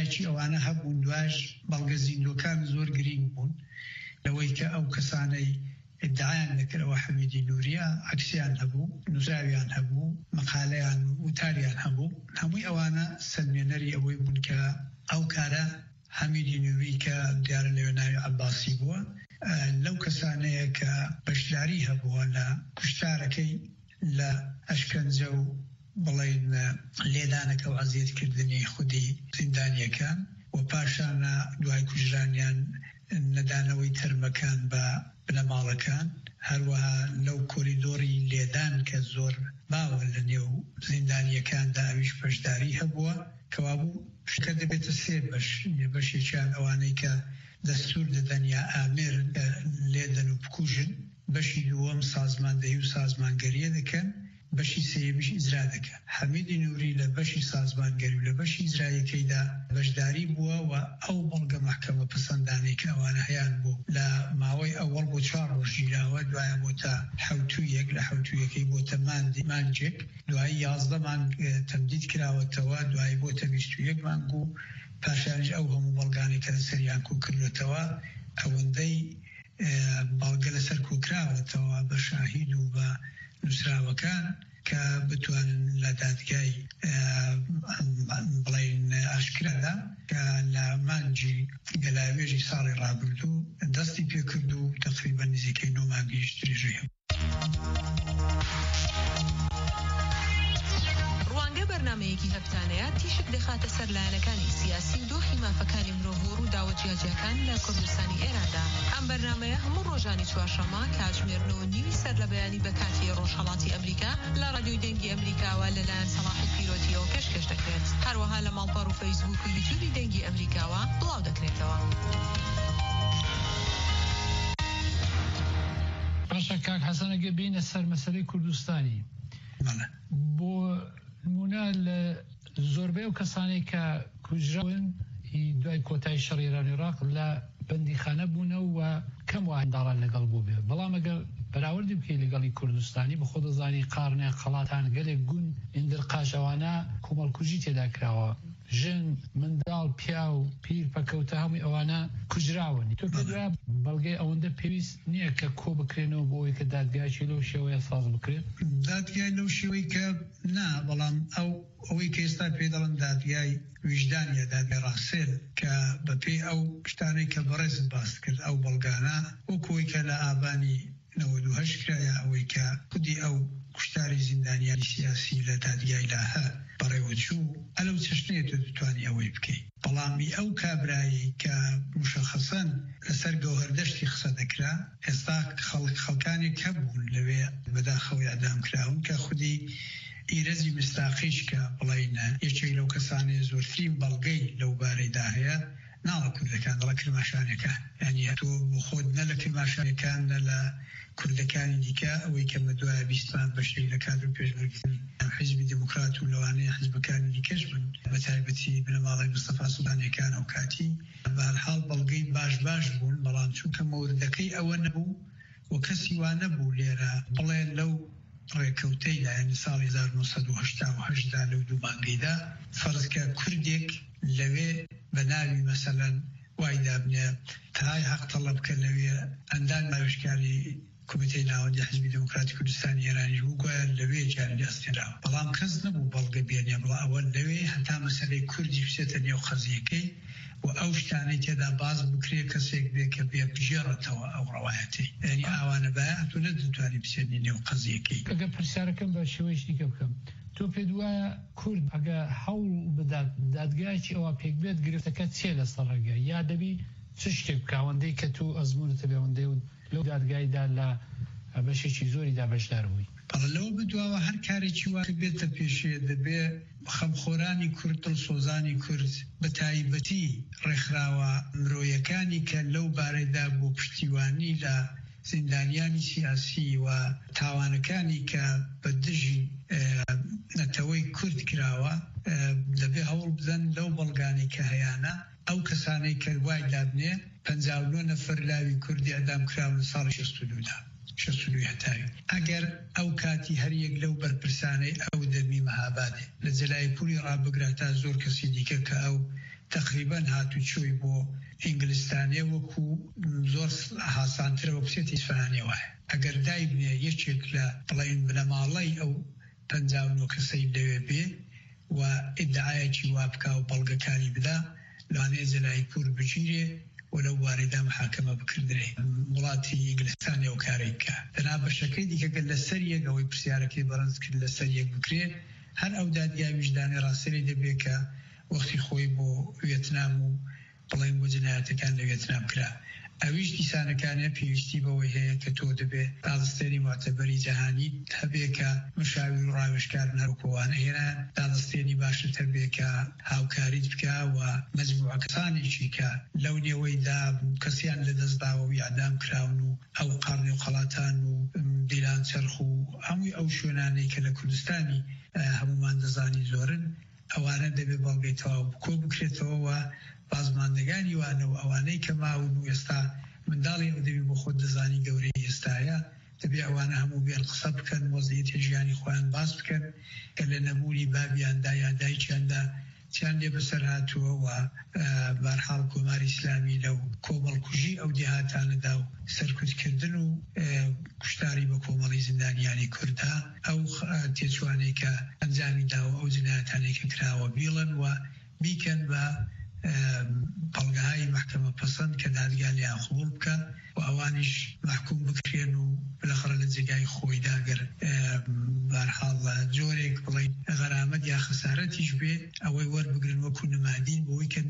دوایکی ئەوانە هەبوون دواش بەڵگە زیندوەکان زۆر گرنگ بوون لەوەی کە ئەو کەسانەی ادعایان دەکرەوە حەمیدی نووریە عەکسیان هەبوو نووسراویان هەبوو مەقالەیان وتاریان هەبوو هەمووی ئەوانە سەلمێنەری ئەوەی بوون کە ئەو کارە حەمیدی نووری کە دیارە لەوێ ناوی عەباسی بووە لەو کەسانەیە کە بەشداری هەبووە لە کوشتارەکەی لە ئەشکەنجە و بڵێن لێدانەکە و عەزیەتکردنی خودی زیندانیەکان و پاشانە دوای کوژرانیان نەدانەوەی تەرمەکان بە بنەماڵەکان هەروەها لەو کۆریدۆری لێدان کە زۆر باوە لە نێو زیندانیەکاندا ئەویش بەشداری هەبووە کەوابوو شکە دەبێتە سێ بەش بەشێکیان ئەوانەی کە دەستور دەدەن یا ئامێر لێدەن و بکوژن بەشی دووەم سازماندەهی و سازمانگەریە دەکەن بەشی سێیەمیش ئیجرا دەکەن حەمیدی نووری لە بەشی سازمانگەری و لە بەشی ئیجرایەکەیدا بەشداری بووە و ئەو بەڵگە مەحکەمە پەسەندانەی کە ئەوانە هەیان بوو لە ماوەی ئەوەڵ بۆ 4 ڕۆژ گیراوە دوایە بۆتە 7 لە 7 بۆتە مانجێک دوای 11 مانگ تەمدید کراوەتەوە دوای بۆتە 21 مانگ و پاشانش ئەو هەموو بەڵگانەی کە لەسەریان کوکردوێتەوە ئەوەندەی بەڵگە لەسەر کوکراوەتەوە بە شاهید و بە نووسراوەکان کە بتوانن لە دادگای بڵێن ئاشکرادا کە لە مانجی گەلاوێژی ساڵی ڕابردوو دەستی پێکرد و تقریبا نزیکەی 9 مانگیش درێژەی هەبوو. ڕوانگە بەرنامەیەکی هەفتانەیە تیشک دەخاتە سەر لایەنەکانی سیاسی دۆخی مافەکانی مرۆڤ و ڕووداوە جیاجیەکان لە کوردستانی ئێراندا. ئەم بەرنامەیە هەموو ڕۆژانی چوارشەممە کاتژمێر 9:30 سەر لە بەیانی بە کاتی ڕۆژهەڵاتی ئەمریکا لە ڕادیۆی دەنگی ئەمریکاوە لەلایەن سەلاحی پیرۆتیەوە پێشکەش دەکرێت. هەروەها لە ماڵپەڕ و فەیسبوک و یوتیوبی دەنگی ئەمریکاوە بڵاو دەکرێتەوە. باشە کاک حەسەنەگە بینە سەر مەسەلەی کوردستانی بۆ نمونە لە زۆربەی و کەسانەی کە کوژراون دوای کۆتایی شەڕی ئێران و عێراق لە بەندیخانە بوونەوە و کەم واینداڕان لەگەڵ بوو بێ بەڵام ئەگەر بەراوردی بکەی لەگەڵی کوردستانی بە خۆ دەزانی قارنێ خەڵاتان گەلێک گون ئیندر قاژەوانە کۆمەڵکوژی تێدا کراوە ژن منداڵ پیا و پیر پەکەوتە هەمووی ئەوانە کوژراون تۆ پێدرا بەڵگەی ئەوەندە پێویست نییە کە کۆ بکرێنەوە بۆ ئەوەی کە دادگایکی لەو شێوەیە ساز بکرێت دادگای لەو شێوەی کە نا بەڵام ئەوەی کە ئێستا پێ دەڵن دادگای ویژدانیە دادگای ڕاستێل کە بەپێی ئەو شتانەی کە بەڕێزت باس کرد ئەو بەڵگانە وەکوەوەی کە لە ئابانی 98 کرایە ئەوەی کە خودی ئەو کوشتاری زیندانیانی سیاسی لە دادگای لاهە بەڕێوەچوو ئەلەو چەشنێت دەتوانی ئەوەی بکەیت بەڵامی ئەو کابرایی کە مشەخەسەن لەسەر گەوهەردەشتی قسە دەکرا ئێستا خەڵکانێک هەبوون لەوێ بەداخەوەی ئەدام کراون کە خودی ئیرەزی مستاقیش کە بڵێنە یەکێک لەو کەسانەیە زۆرترین بەڵگەی لەو بارەیدا هەیە ناڵە کوردەکان دەڵە کرماشانەکان ینی تۆ بۆ خۆت نە لە کرماشانەکان نە لە کوردەکانی دیکە ئەوەی کە مەدوایە بیستمان بەشێک لە کادر پێشبەرگرتنی حیزبی دموکرات و لەوانەیە حیزبەکانی دیکەش بن بە تایبەتی بنەماڵی مستەفا سوڵانیەکان ئەو کاتی بەهەرحاڵ بەڵگەی باش بوون بەڵام چونکە مەوردەکەی ئەوە نەبوو و کەسی وا نەبوو لێرە بڵێن لەو ڕێکەوتەیدا یعنی ساڵی 1970 لەو دوو مانگەیدا فەرزکە کوردێک لەوێ بە ناوی مەسەلەن وای دابنێ تای حەق تەڵەب بکە لەوێ ئەندان ناوشکاری کۆمیتەی ناوەندی حیزبی دموکراتی کوردستانی ئێرانی بوو گوایە لەوێ جاری ئەستێراوە بەڵام کەس نەبوو بەڵگە بێنێ بڵا ئەوە لەوێ هەتا مەسەلەی کوردی بچێتە نێو خەزیەکەی و ئەو شتانەی تێدا باز بکرێ کەسێک بێ کە بێ بژێڕێتەوە ئەو ڕەوایەتی یعنی ئەوانە بایە تۆ نەدەتوانی بچێنی نێو قەزیەکەی ئەگە پرسیارەکەم بە شێوەیەکی دیکە بکەم تۆ پێ دوایە کورد ئەگە هەوڵ بدات دادگایکی ئەوە پێک بێت گرفتەکە چێ لەسەر ڕێگە یا دەبی چ شتێک بکاوەندەی کە تو ئەزمونتە بێوەندەی و لەو دادگایدا لە بەشێکی زۆری دابەشدار بووی لەوە بدواوە هەر کارێکی وا بێتە پێشێ دەبێ خەمخۆرانی کورد دڵسۆزانی کورد بە تایبەتی ڕێکخراوە مرۆیەکانی کە لەو بارەدا بۆ پشتیوانی لە زیندانیانی سیاسی و تاوانەکانی کە بە دژی نەتەوەی کورد کراوە دەبێ هەوڵ بدەن لەو بەڵگانی کە هەیەە ئەو کەسانەی کە وای دابنێ 59 نەفەر لاوی کوردی ئەدام کراون ساڵی 62دا 62 هەتاوی ئەگەر ئەو کاتی هەریەک لەو بەرپرسانەی ئەو دەمی مەهابادێ لە جەلای پولی ڕابگرا تا زۆر کەسی دیکە کە ئەو تقریبا هاتوچۆی بۆ ئینگلیستانێ وەکو زۆر هاسانترە وەکو سێتی ئیسفەهانی وایە. ئەگەر دایبنێ یەکێک لە بڵین بنەماڵەی ئەو 59 کەسەی لەوێ بێ و ئیدعایەکی وا بکا و بەڵگەکانی بدا لەوانەیە جەلای کوور بگیرێ و لەو وارەدا محاکەمە بکردرێ. وڵاتی ئینگلیستان ئەو کارێک بکە. تەنها بەشەکەی دیکەگەر لەسەر یەک ئەوەی پرسیارەکەی بەڕەنج کرد لەسەر یەک بکرێ، هەر ئەو دادگای ویژدانی ڕاستەری دەبێت کە وەختی خۆی بۆ وێتنام و بڵین بۆ جنایەتەکان لە وێتنام کرا. ئەویش دیسانەکانە پێویستی بەوەی هەیە کە تۆ دەبێت دادەستێنی معتەبەری جەهانی هەبێ کە مشاویر و ڕاوێژکارن هەروکۆوانە هێنان، دادەستێنی باشتر بێ کە هاوکاریت بکە و مەجموعە کەسانێکی کە لەو نێوەیدا کەسیان لەدەستداوە و ئیعدام کراون و ئەو قەڕنی و قەڵاتان و دیلان چەرخ و هەمووی ئەو شوێنانەی کە لە کوردستانی هەمومان دەزانی زۆرن، ئەوانە دەبێت بەڵگەی تەواو بکۆ بکرێتەوە و بازماندەگانی وانە و ئەوانەی کە ماون و ئێستا منداڵی ئەو دەبێت بۆ خۆت دەزانی گەورەی ئێستایە، دەبێت ئەوانە هەموو بێن قسە بکەن، وەزعیەتی ژیانی خۆیان باس بکەن کە لە نەبوونی بابیاندا یا دایکیاندا چیان لێ بەسەر هاتووە و بەرحاڵ کۆماری ئیسلامی لەو کۆمەڵکوژی ئەو دێهاتانەدا و سەرکوتکردن و کوشتاری بە کۆمەڵی زیندانیانی کوردها ئەو تێچوانەی کە ئەنجامی داوە ئەو جنایەتانەی کە کراوە بیڵن و بیکەن بە بەڵگەهای محکەمە پەسەند کە دادگا لیان قبوڵ بکە و ئەوانیش محکوم بکرێن و بالاخره لە جێگای خۆیدا گەر بەرحاڵ جۆرێک بڵین غەرامەت یا خەسارەتیش بێ ئەوەی وەربگرن وەکو نمادین بۆی کە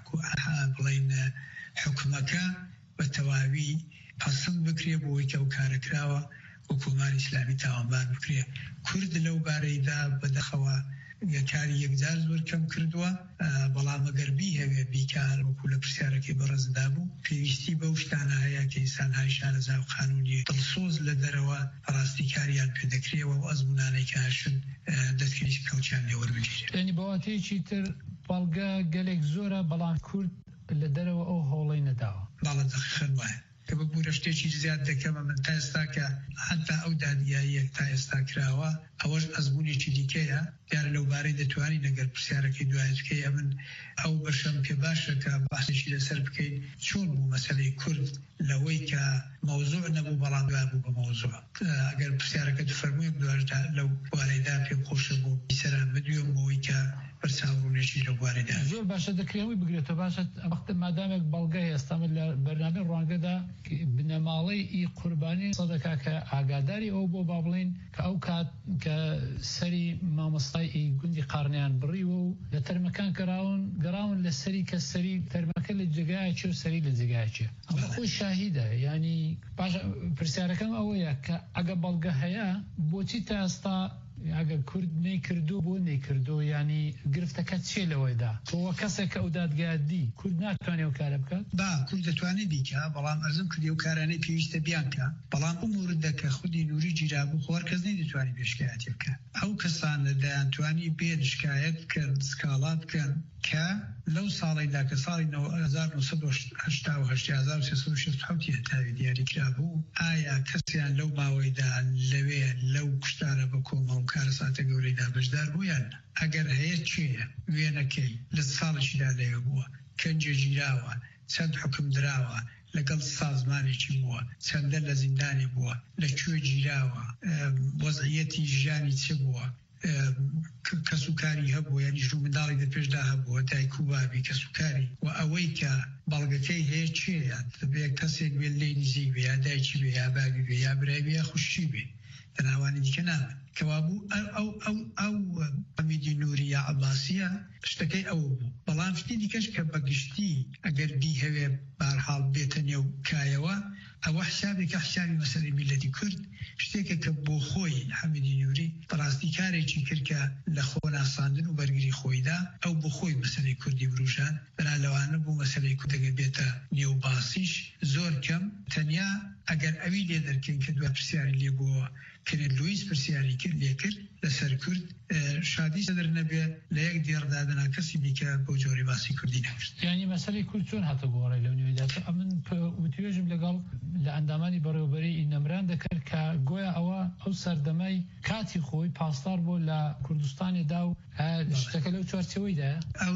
بڵین حکومەکە بە تەواوی پەسەند بکرێ بۆی کە ئەو کارە کراوە و کۆماری ئیسلامی تاوانبار بکرێ. کورد لەو بارەیدا بەدەخەوە کاری یەکجار زۆر کەم کردووە، بەڵام ئەگەر بیهەوێ بیکار وەکو لە پرسیارەکەی بەڕێزدا بوو پێویستی بەو شتانە هەیە کە ئینسانهای شارەزا و قانونی دڵسۆز لە دەرەوە ڕاستیکاریان پێدەکرێەوە و ئەزمونانەی کە هاشن دەستکەوتی کەوتیان لێ وەربگیرێت. یعنی بەواتەیەکی تر بەڵگە گەلێک زۆرە بەڵام کورد لە دەرەوە ئەو هەوڵەی نەداوە. باڵە دەخەن وایە کە ببوورە شتێکی زیاد دەکەمە من تا ئێستا کە حتا ئەو دادگاییەک تا ئێستا کراوە ئەوەش ئەزمونێکی دیکەیە دیارە لەو بارەی دەتوانین ئەگەر پرسیارەکەی دوای بکەی من ئەو بەشەم پێ باشە کە باسێکی لەسەر بکەین چۆن بوو مەسەلەی کورد لەوەی کە مەوزوع نەبوو بەڵام دوای بوو بە مەوزوع. ئەگەر پرسیارەکە دفەرموویە دواردا لەو بارەیدا پێم خۆشە بوو بیسەران بدوێم بۆی کە بەرچاوڕوونێکی لەو بارەیدا زۆر باشە دەکرێەوەی بگرێتەوە. باشە وەختە مادامێک بەڵگە ئێستا لە بەرنامەی ڕوانگەدا بنەماڵەی ئی قوربانی سەدەکا کە ئاگاداری ئەو بۆ با بڵین کە ئەو کات کە سەری مامۆستای ئی گوندی قارنیان بڕیوە و لە تەرمەکان گەڕاون لە سەری کە سەری تەرمەکە لە جێگایەکی و سەری لە جێگایەکی ئەمە خۆی شاهیدە. ینی باشە پرسیارەکەم ئەوەیە کە ئەگە بەڵگە هەیە بۆچی تا ئێستا ئەگەر کورد نەیکردو بۆ نەیکردو ینی گرفتەکە چێ لەوەیدا تۆوە کەسێک کە ئەو دادگایدی کورد ناتوانێت ئەو کارە بکات؟ با کورد دەتوانێت بیکە، بەڵام ئەزم کردی و کارانەی پێویستە بیانکە، بەڵام ئەو موردە کە خودی نووری گیرابوو خۆر کەس نەیدەتوانی پێشکایەتی بکە. ئەو کەسانە دەیانتوانی بێ شکایەت بکەن سکاڵا بکەن کە لەو ساڵیدا کە ساڵی 1970 هەتاوی دیاریکرا بوو ئایا کەسیان لەو ماوەیدا لەوێ لەو کوشتارە بە کۆمەڵ کارەساتە گەورەیدا بەشدار بوویان؟ ئەگەر هەیە چێە وێنەکەی لە ساڵێکیدا لەوێ بووە کەنجێ گیراوە چەند حکم دراوە لەگەڵ سازمانێکی بووە چەندە لە زیندانی بووە لەکوێ گیراوە وەزعیەتی ژیانی چ بووە کەسوکاری هەبوو یعنی ژوو منداڵی دەپێشدا هەبووە دایک و بابی کەسوکاری و ئەوەی کە بەڵگەکەی هەیە چێە دەبێ کەسێک بێت لێ نزیک بێ یا دایکی بێ یا بابی بێ یا برای بێ یا خوشی بێ تەناوانی دیکە نامن کەوابوو ئەو ئەمیدی نووری یا عەباسیە شتەکەی ئەو بوو. بەڵام شتی دیکەش کە بەگشتی ئەگەر بیهەوێ بەرحاڵ بێتە نێو کایەوە ئەوە حسابێکە حسابی مەسەلەی میلەتی کورد شتێکە کە بۆ خۆی حەمیدی نووری بەڕاستی کارێکی کرد کە لە خۆ ناساندن و بەرگری خۆیدا ئەو بۆ خۆی مەسەلەی کوردی بروژان بەنا لەوانە بوو مەسەلەی کوردەگە بێتە نێو باسیش زۆر کەم تەنیا ئەگەر ئەوی لێ دەرکەین کە دوای پرسیاری لێ بووە کەنێت لویس پرسیاری کرد لێ کرد لەسەر کورد شادی سەدر نەبێ لە یەک دێڕدادنا کەسی دیکە بۆ جۆری باسی کوردی نەکرد. یعنی مەسەلەی کورد چۆن هاتە گۆڕی لەو نوێدا من وتوێژم لەگەڵ لە ئەندامانی بەڕێوەبەری ئینەمران دەکرد کە گویا ئەو سەردەمای کاتی خۆی پاسدار بۆ لە کوردستانێدا و شتەکە لەو چوارچەوەیدا ئەو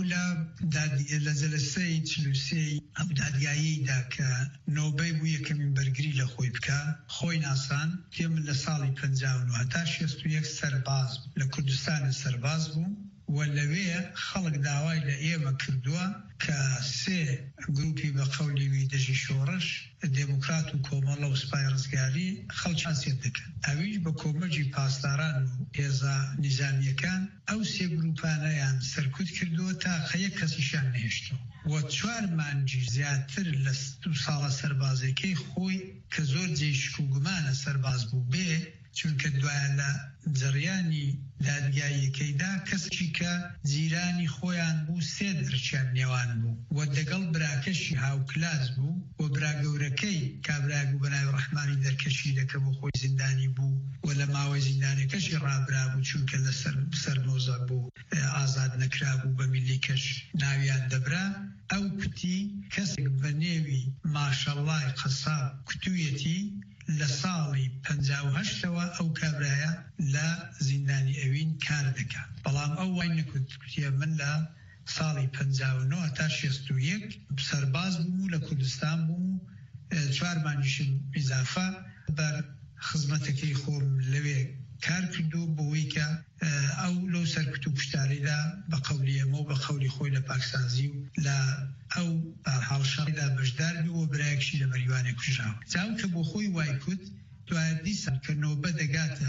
لە جەلسەی 43 ئەو دادگاییدا کە نۆبەی بوو یەکەمین بەرگری لە خۆی بکە خۆی ناسان پێ من لە ساڵی 59 هەتا 61 سەرباز لە کوردستانی سەرباز بوو و لەوێ خەڵک داوای لە ئێمە کردووە کە سێ گروپی بە قەولی دژی شۆڕش دموکرات و کۆمەڵە و سوپای ڕزگاری خەڵکیان سێت دەکەن ئەویش بە کۆمەجی پاسداران و هێزا نیزامیەکان ئەو سێ گروپانەیان سەرکوت کردووە تا خەیەک کەسیشان نهێشتەوە و 4 مانگی زیاتر لە 2 ساڵە سەربازەکەی خۆی کە زۆر جێشک و گومانە سەرباز بوو بێ چونکە دوایە لە جەڕیانی دادگاییەکەیدا کەسێکی کە جیرانی خۆیان بوو 3 دەرچیان نێوان بوو و دەگەڵ براکەشی هاوکلاس بوو و براگەورەکەی کابراگ و بەناوی ڕەحمانی دەرکەشی دەکە بۆ خۆی زیندانی بوو و لە ماوەی زیندانەکەشی ڕابرا بوو چونکە لە سەر مۆزە بوو ئازاد نەکرا بوو بە میلی کەش ناویان دەبرا ئەو کوتی کەسێک بە نێوی ماشەڵڵای قەساب کوتوویەتی لە ساڵی 58ەوە ئەو کابرایە لە زیندانی ئەوین کار دەکات بەڵام ئەو وای نەکوتیە من لە ساڵی 59 تا 61 سەرباز بوو لە کوردستان بوو 4 مانگیشم ئیزافە بەر خزمەتەکەی خۆم لەوێ کار کردو بۆی کە ئەو لەو سەرکوت و پشتاریدا بە قەولی ئەمە و بە قەولی خۆی لە پاکسازی و لە ئەو هاڵشەڕیدا بەشدار بوو و برایەکشی لە مەریوانێک کوژراوە جاو کە بۆ خۆی وای کوت دوایە دیسان کە نۆبە دەگاتە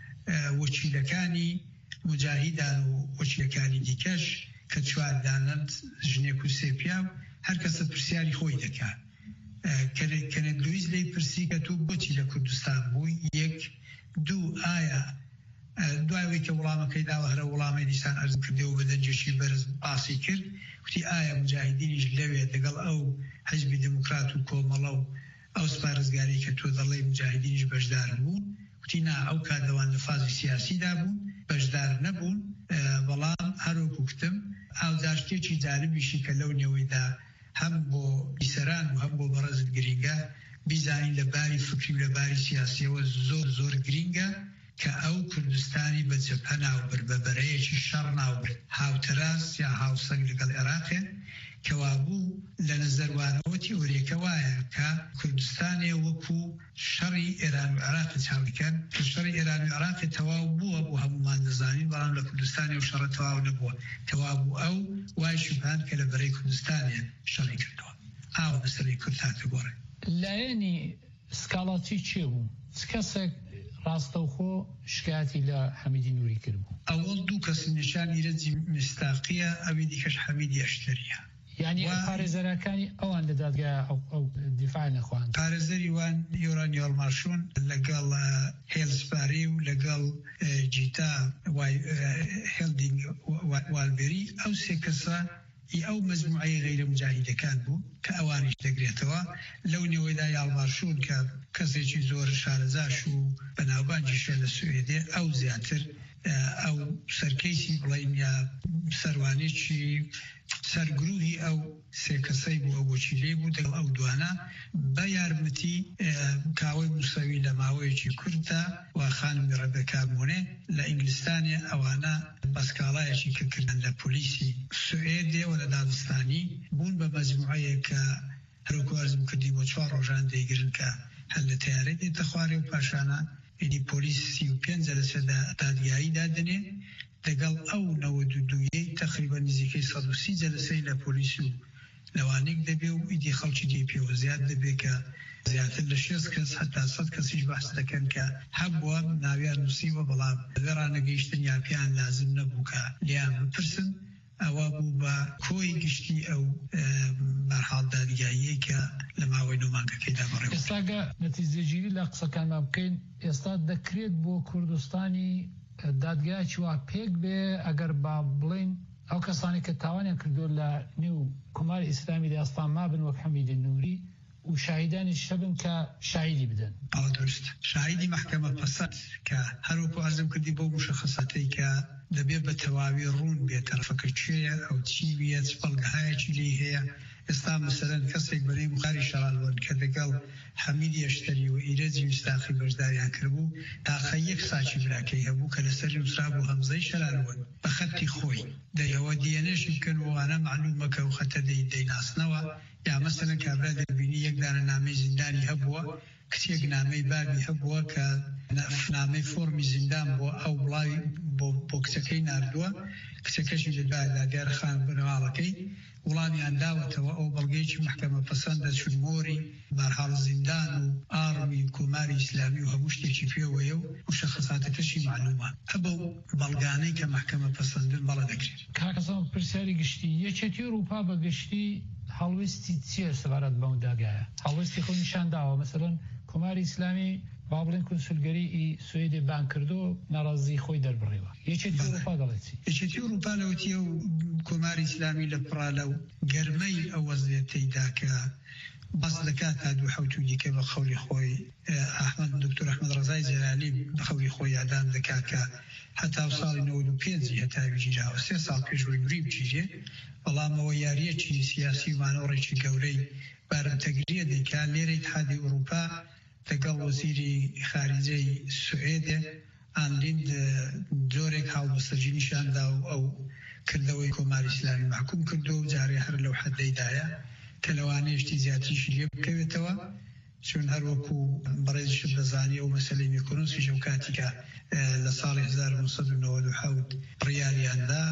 وەکیلەکانی مجاهیدان و وەکیلەکانی دیکەش کە 4 دانن ژنێک و سێپیا و هەر کەسە پرسیاری خۆی دەکات کەنێت لویز لی پرسی کە تۆ بۆچی لە کوردستان بووی 1 2 ئایا دوایەوەی کە وڵامەکەی داوە هەرە وڵامی دیسان ئەرزم کردەوە بە دەنجێکی بەرز باسی کرد وتی ئایا مجاهیدینیش لەوێ دەگەڵ ئەو حیزبی دموکرات و کۆمەڵە و ئەو سوپای ڕزگاری کە تۆ دەڵێ مجاهیدینیش بەشدار بوون وتی نا ئەو کادەوان لە فازی سیاسیدا بوون بەشدار نەبوون بەڵام هەروەکو کتم ئەو داشتێکی جالبیشی کە لەو نێوەیدا هەم بۆ بیسەران و هەم بۆ بەڕێزت گرینگە بیزانین لە باری فکری و لە باری سیاسیەوە زۆر گرینگە کە ئەو کوردستانی بە جەبهە ناوبرد بە بەرەیەکی شەڕ ناوبرد هاوتەراس یا هاوسەنگ لەگەڵ عێراقێ کەوا بوو لە نەزەروانەوەتی وەریەکە وایە کە کوردستانی وەکو شەڕی ئێران و عێراق چاویکەن کە شەڕی ئێران و عێراق تەواو بووە بۆ هەمومان دەزانین بەڵام لە کوردستانی و شەڕە تەواو نەبووە تەواو بوو ئەو وای شوبهان کە لە بەرەی کوردستانی شەڕی کردەوە ئاو بەسەری کورد هاتە گۆڕێ لایەنی سکاڵاتی چێ بوو چ کەسێک ڕاستەوخۆ شکایەتی لە حەمیدی نووری کرد بوو ئەوەڵ 2 کەس نیشان ئیرەجی مستاقیە ئەوی دیکەش حەمیدی ئەشتەریە یعنی پارێزەرەکانی ئەوان لە دادگای ئەو دیفاع نەخواند پارێزەری وان یۆرانی هەڵماشۆن لەگەڵ هێلسپاری و لەگەڵ جیتا هێلدینگ والبێری ئەو سێ کەسە ئەو مەجموعەی غەیرە مجاهیدەکان بوو کە ئەوانیش دەگرێتەوە لەو نێوەیدا یاڵماشۆن کە کەسێکی زۆر شارەزاش و بەناوبانجیشە لە سوێدێ ئەو زیاتر ئەو سەرکەیسی بڵین یا سەروانێکی سەرگروهی ئەو سێ کەسەی بوو ئەو بۆچی لێ بوو دەگەڵ ئەو دوانە بە یارمەتی کاوەی موسەوی لە ماوەیەکی کوردە و خانمی ڕەبەکا مونێ لە ئینگلیستانی ئەوانە بەسکاڵایەکی کردن لە پۆلیسی سوێدێ و لە دادستانی بوون بە مەجموعەیە کە هەروەکو ئەرزم کردی بۆ 4 ڕۆژان دەیگرن کە هەر لە تیارەی دێتە خوارێ و پاشانە ئیدی پۆلیس 35 جەلسە دادگایی دادنێ لەگەڵ ئەو 92 تقریبا نزیکەی 130 جەلسەی لە پۆلیس و لەوانێک دەبێ و ئیدی خەڵکی دی پێوە زیاد دەبێ کە زیاتر لە 6 کەس هەتا 100 کەسیش بەحس دەکەن کە هەبووە ناویان نووسیوە بەڵام لەبێ ڕانەگەیشتن یا پێیان لازم نەبوو کە لیان بپرسن ئەوە بوو بە کۆی گشتی ئەو بەرحاڵ دادگاییە کە لە ماوەی 9 مانگەکەیدا بەڕێوە ئێستاگە نەتیجەگیری لە قسەکانمان بکەین ئێستا دەکرێت بۆ کوردستانی دادگایکی وا پێک بێ ئەگەر با بڵین ئەو کەسانی کە تاوانیان کردو لە نێو کۆماری ئیسلامی داستان مابن وەک حەمیدی نووری و شاهدانی شبن که شاهدی بدن. درست. شاهدی محکمه پسند که هەروەکو عەرزم کردی بۆ مشخصاتی که دەبێت بە تەواوی ڕوون بێت تەرەفەکە کوێیە ئەو چی بێت بەڵگەهایەکی لێ هەیە. ئێستا مەسەلەن کەسێک بەرەی بوخاری شەڕالوەن کە لەگەڵ حەمیدی ئەشتەری و ئیرەجی ویستاخی بەشداریان کردبوو تاقە یەک ساچی براکەی هەبوو کە لەسەر نووسرا بوو هەمزەی شەرالوەن بە خەتی خۆی دەیەوە دیێنێشی بکەن وانە معلومەکە و خەتە دەیناسنەوە یا مەسەلەن کابرا دەبینی یەک دانە نامەی زیندانی هەبووە کچێک نامەی بابی هەبووە کە نامەی فۆرمی زیندان بۆ ئەو بڵاوی بۆ کچەکەی ناردووە کچەکەشی لەدوایدا دیارەخان بنەواڵەکەی وڵامیان داوەتەوە ئەو بەڵگەیەکی محکەمە پەسەندە چون مۆری مەرحاڵ زیندان و ئارمی کۆماری ئیسلامی و هەموو شتێکی پێوەیە و مشخصاتەکەشی معلومە ئەبە بەڵگانەی کە محکەمە پەسەندن بەڵە دەکرێت. کاکەسان پرسیاری گشتی یەکێتی ئەوروپا بە گشتی هەڵویستی چییە سەبارەت بەم داگایە؟ هەڵویستی خۆی نیشان داوە مەسەلەن کۆماری ئیسلامی با بڵێن کونسولگەری سوێدی بان کردو ناڕازی خۆی دەربڕیوە. یەکێتی ئەوروپا دەڵێتی یەکێتی ئەوروپا لەوەتیە و کۆماری ئیسلامی لە پڕا لەو گەرمەی ئەو وەزعیەتەیدا کە باس دەکات تا دوو حەوت دیکە بە خەوری خۆی ئەحمەد دکتۆر ئەحمەد ڕەزای جەلالی بە خەوری خۆی یادام دەکات کە هەتا ساڵی 95 هەتاوی گیراوە 3 ساڵ پێش ڕووی بچیرێ بەڵام ئەوە یاریەکی سیاسی مانەوڕێکی گەورەی بارمتەگریە دەیکات لێرە اتحادی ئەوروپا لەگەڵ وەزیری خارجەی سوئێدە ئانلیند جۆرێک هاوبەستەجی نیشاندا و ئەو کردەوەی کۆماری ئیسلامی محکوم کردو و جارێ هەر لەو حەدەیدایە کە لەوانەیە شتی زیاتریشی لێ بکەوێتەوە چون هەروەکو بەڕێزیشت دەزانێ ئەو مەسەلەی میکۆنۆسیش ئەو کاتیکە لە ساڵی 1997 بڕیاریاندا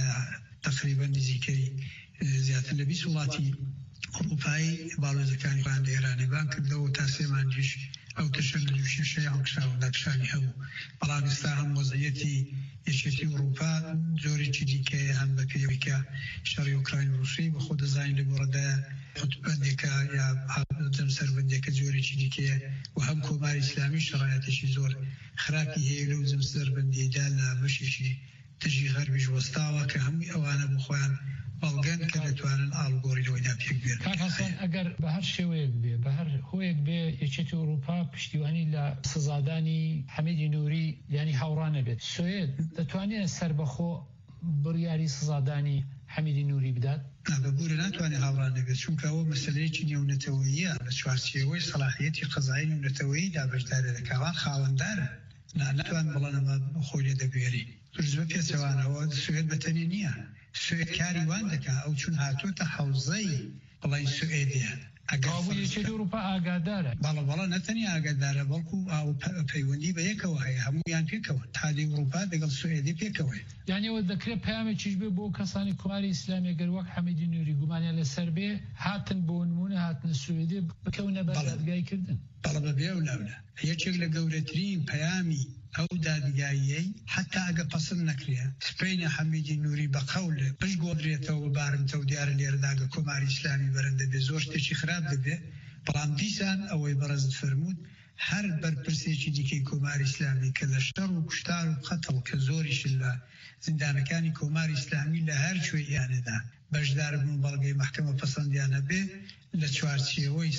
تقریبا نزیکەی زیاتر لە 20 وڵاتی ئەوروپایی باڵۆزەکانی خۆیان لە ئێرانێبان کردەوە تا 3 مانگیش ئەو تەشەر لە دووشێشەیە هەڵکشاوەداکشانی هەبوو بەڵام ئێستا هەم وەزعیەتی یەکێتی ئەوروپا جۆرێکی دیکەیە هەم بە پێیەوەی کە شەڕی ئوکراین و رووسیای بەخۆ دەزانین لە گۆڕەدایە قوتبەندێکە یا جەمسەربەندێکە جۆرێکی دیکەیە و هەم کۆماری ئیسلامی شەڕایەتێکی زۆر خراپی هەیە لەو جەمسەربەندیەدا لە بەشێکی دژی غەربیش وەستاوە کە هەمووی ئەوانە بۆ خۆیان بەڵگەن کە دەتوانن ئاڵگۆڕی لەوەیدا پێک بێت. کاک حەسەن ئەگەر بە هەر شێوەیەک بێ بە هەر هۆیەک بێ یەکێتی ئەوروپا پشتیوانی لە سزادانی حەمیدی نووری یعنی هاوڕانە بێت سوێد دەتوانێت سەربەخۆ بڕیاری سزادانی حەمیدی نووری بدات؟ بەبوورە ناتوانێت هاوڕانە بێت چونکە ئەوە مەسەلەیەکی نێونەتەوەییە لە چوارچێوەی سەلاحیەتی قەزایی نێونەتەوەییدا بەشدارە دەکەوان خاوەنددارە ناتوان بڵێن ئەمە خۆی لێ دەبێری زبە پێچەوانەوە سوێد بەتەنێ نییە سوێد کاری وان دەکا ئەو چون هاتوۆتە حەوزەی بڵین سوئێدیە یەکێتی ئەوروپا ئاگادارە بەڵە نەتەنی ئاگادارە بەڵکو ئاو پەیوەندی بە یەکەوە هەیە هەمویان پێکەوە تادی ئەوروپا دەگەڵ سوئێدی پێکەوەی یانیەوە دەکرێت پامێکیش بێ بۆ کەسانی کۆماری ئیسلامی گەر وەک حەمیدی نووری گومانیان لەسەر بێ هاتن بۆ نمونە هاتنە سوئێدی بکەونە بە دادگایکردن بەڵە بەبێ و لاونە یەکێک لە گەورەترین پەیامی ئەو دادگاییەی حتا ئەگە پەسەند نەکرێ سپینە حەمیدی نووری بە قەول پشت گۆدرێتەوە بارمتە و دیارە لێرەداگە کۆماری ئیسلامی بەرەندە بێ زۆر شتێکی خراپ دەبێ بەڵام دیسان ئەوەی بەڕێزت فەرموود هەر بەرپرسێکی دیکەی کۆماری ئیسلامی کە لە شەڕ و کوشتار و قەتڵ کە زۆریش لە زیندانەکانی کۆماری ئیسلامی لە هەر کوێیانەدا بەشدار بوون بەڵگەی محکەمە پەسەندیانە بێ لە چوارچێوەی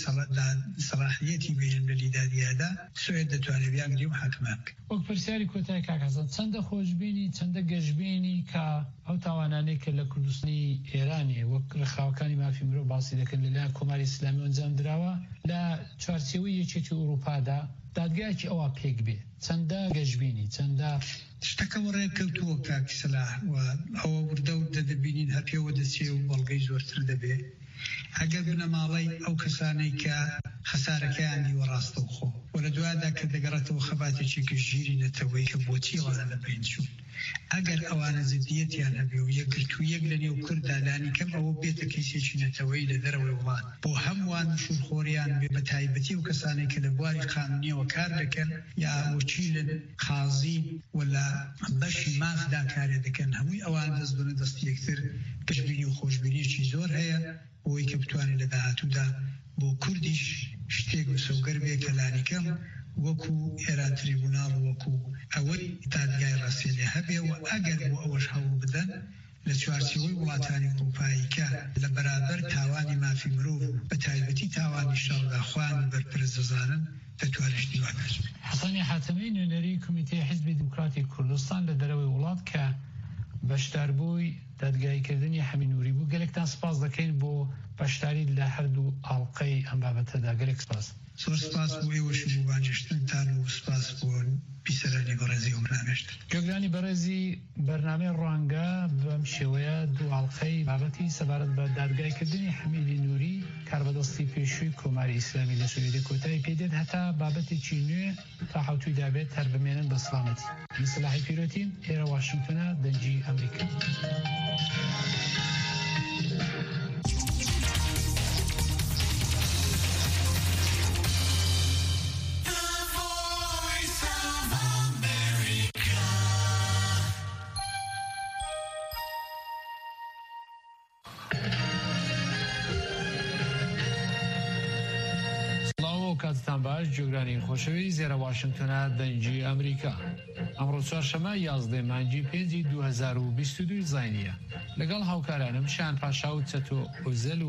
سەلاحیەتی بێن لە لیدادیادا سوێد دەتوانێت بیانگری و حاکمان بکە. وەک پرسیاری کۆتای کاک حەسەن چەندە خۆشببینی چەندە گەشتبینی کە ئەو تاوانانەی کە لە کوردستانی ئێرانی وەک ڕێکخراوەکانی مافی مرۆڤ باسی دەکەن لەلایەن کۆماری ئیسلامی ئەنجام درراوە لە چوارچێوەی یەکێتی ئەوروپادا دادگایەکی ئەوە پێک بێ چەندە گەشتبینی چەندە شتەکەم ڕێککەوتووە کاکی سەلاح و ئەوە وردە و دەدەبینین هەپێوە دەچێ و بەڵگەی زۆرتر دەبێ ئەگەر بنە ماڵی ئەو کەسانەی کە خەسارەکەیان دیوە ڕاستە و خۆ و لە دووادا کە دەگەڕێتەوە خەباتێکی ژیری نەتەوەی کە بۆچی وەڵە لە بین چوون ئەگەر ئەوانە زدیەتیان هەبێ و یەکگرتوویەک لە نێو کوردا لانی کەم ئەوە بێتە کەیسێکی نەتەوەی لە دەرەوەی وڵات بۆ هەمووان مشورخۆریان بێ بە تایبەتی و کەسانێک کە لە بواری قانونیەوە کار دەکەن یا وەکیلن قازی ولا بەشی مافدا کارێ دەکەن هەمووی ئەوان دەست بنە دەستی یەکتر گەشتبینی و خۆشببینیی زۆر هەیە بۆی کە بتوانێت لە داهاتوودا بۆ کوردیش شتێک وسەوگەر بێ کە لانیکەم وەکو ئێران تریبوناڵ وەکو ئەوەی دادگای ڕاستێنێ هەبێ و ئەگەر بۆ ئەوەش هەوڵ بدەن لە چوارچێوەی وڵاتانی ئەوروپایی کە لە بەرابەر تاوانی مافی مافی مرۆڤ بە تایبەتی تاوانی شەڵداخوان بەرپرسدەزانن دەتوانێت دیوانێت. حەسانی حاتمی نوێنەری کمیتەی حیزبی دیموکراتی کوردستان لە دەرەوەی وڵات کە بەشداربووی دادگایکردنی هەمی نووری بوو گەلێکتان سپاس دەکەین بۆ بەشداری لە هەردوو ئاڵقەی ئەم بابەتەدا گەلێک سپاس. زۆر سپاس بۆ ئێوەش بۆ بانگشتنتان و سپاس بۆ بیسەرانی بەڕێزی ئەو بەرنامەیەشت. گوێگرانی بەڕێزی بەرنامەی ڕوانگە بەم شێوەیە دوو ئاڵقەی بابەتی سەبارەت بە دادگایکردنی حەمیدی نووری کاربەدەستی پێشووی کۆماری ئیسلامی لە سوێدی کۆتایی پێدێت هەتا بابەتێکی نوێ تا حوتوی دابێت هەر بمێنن بە سڵامەتی. مسلحی پیرۆتین ئێرە واشنگتنە دەنجی ئەمریکا. کاتتان باش جۆگرانی خۆشەوی زێرە واشنگتنە دەنجی ئەمریکا. ئەمڕۆ چوارشەمە 11 مانگی 5 2022 زاینیە لەگەڵ هاوکارانم شان پاشا و چەتۆ ئۆزەل و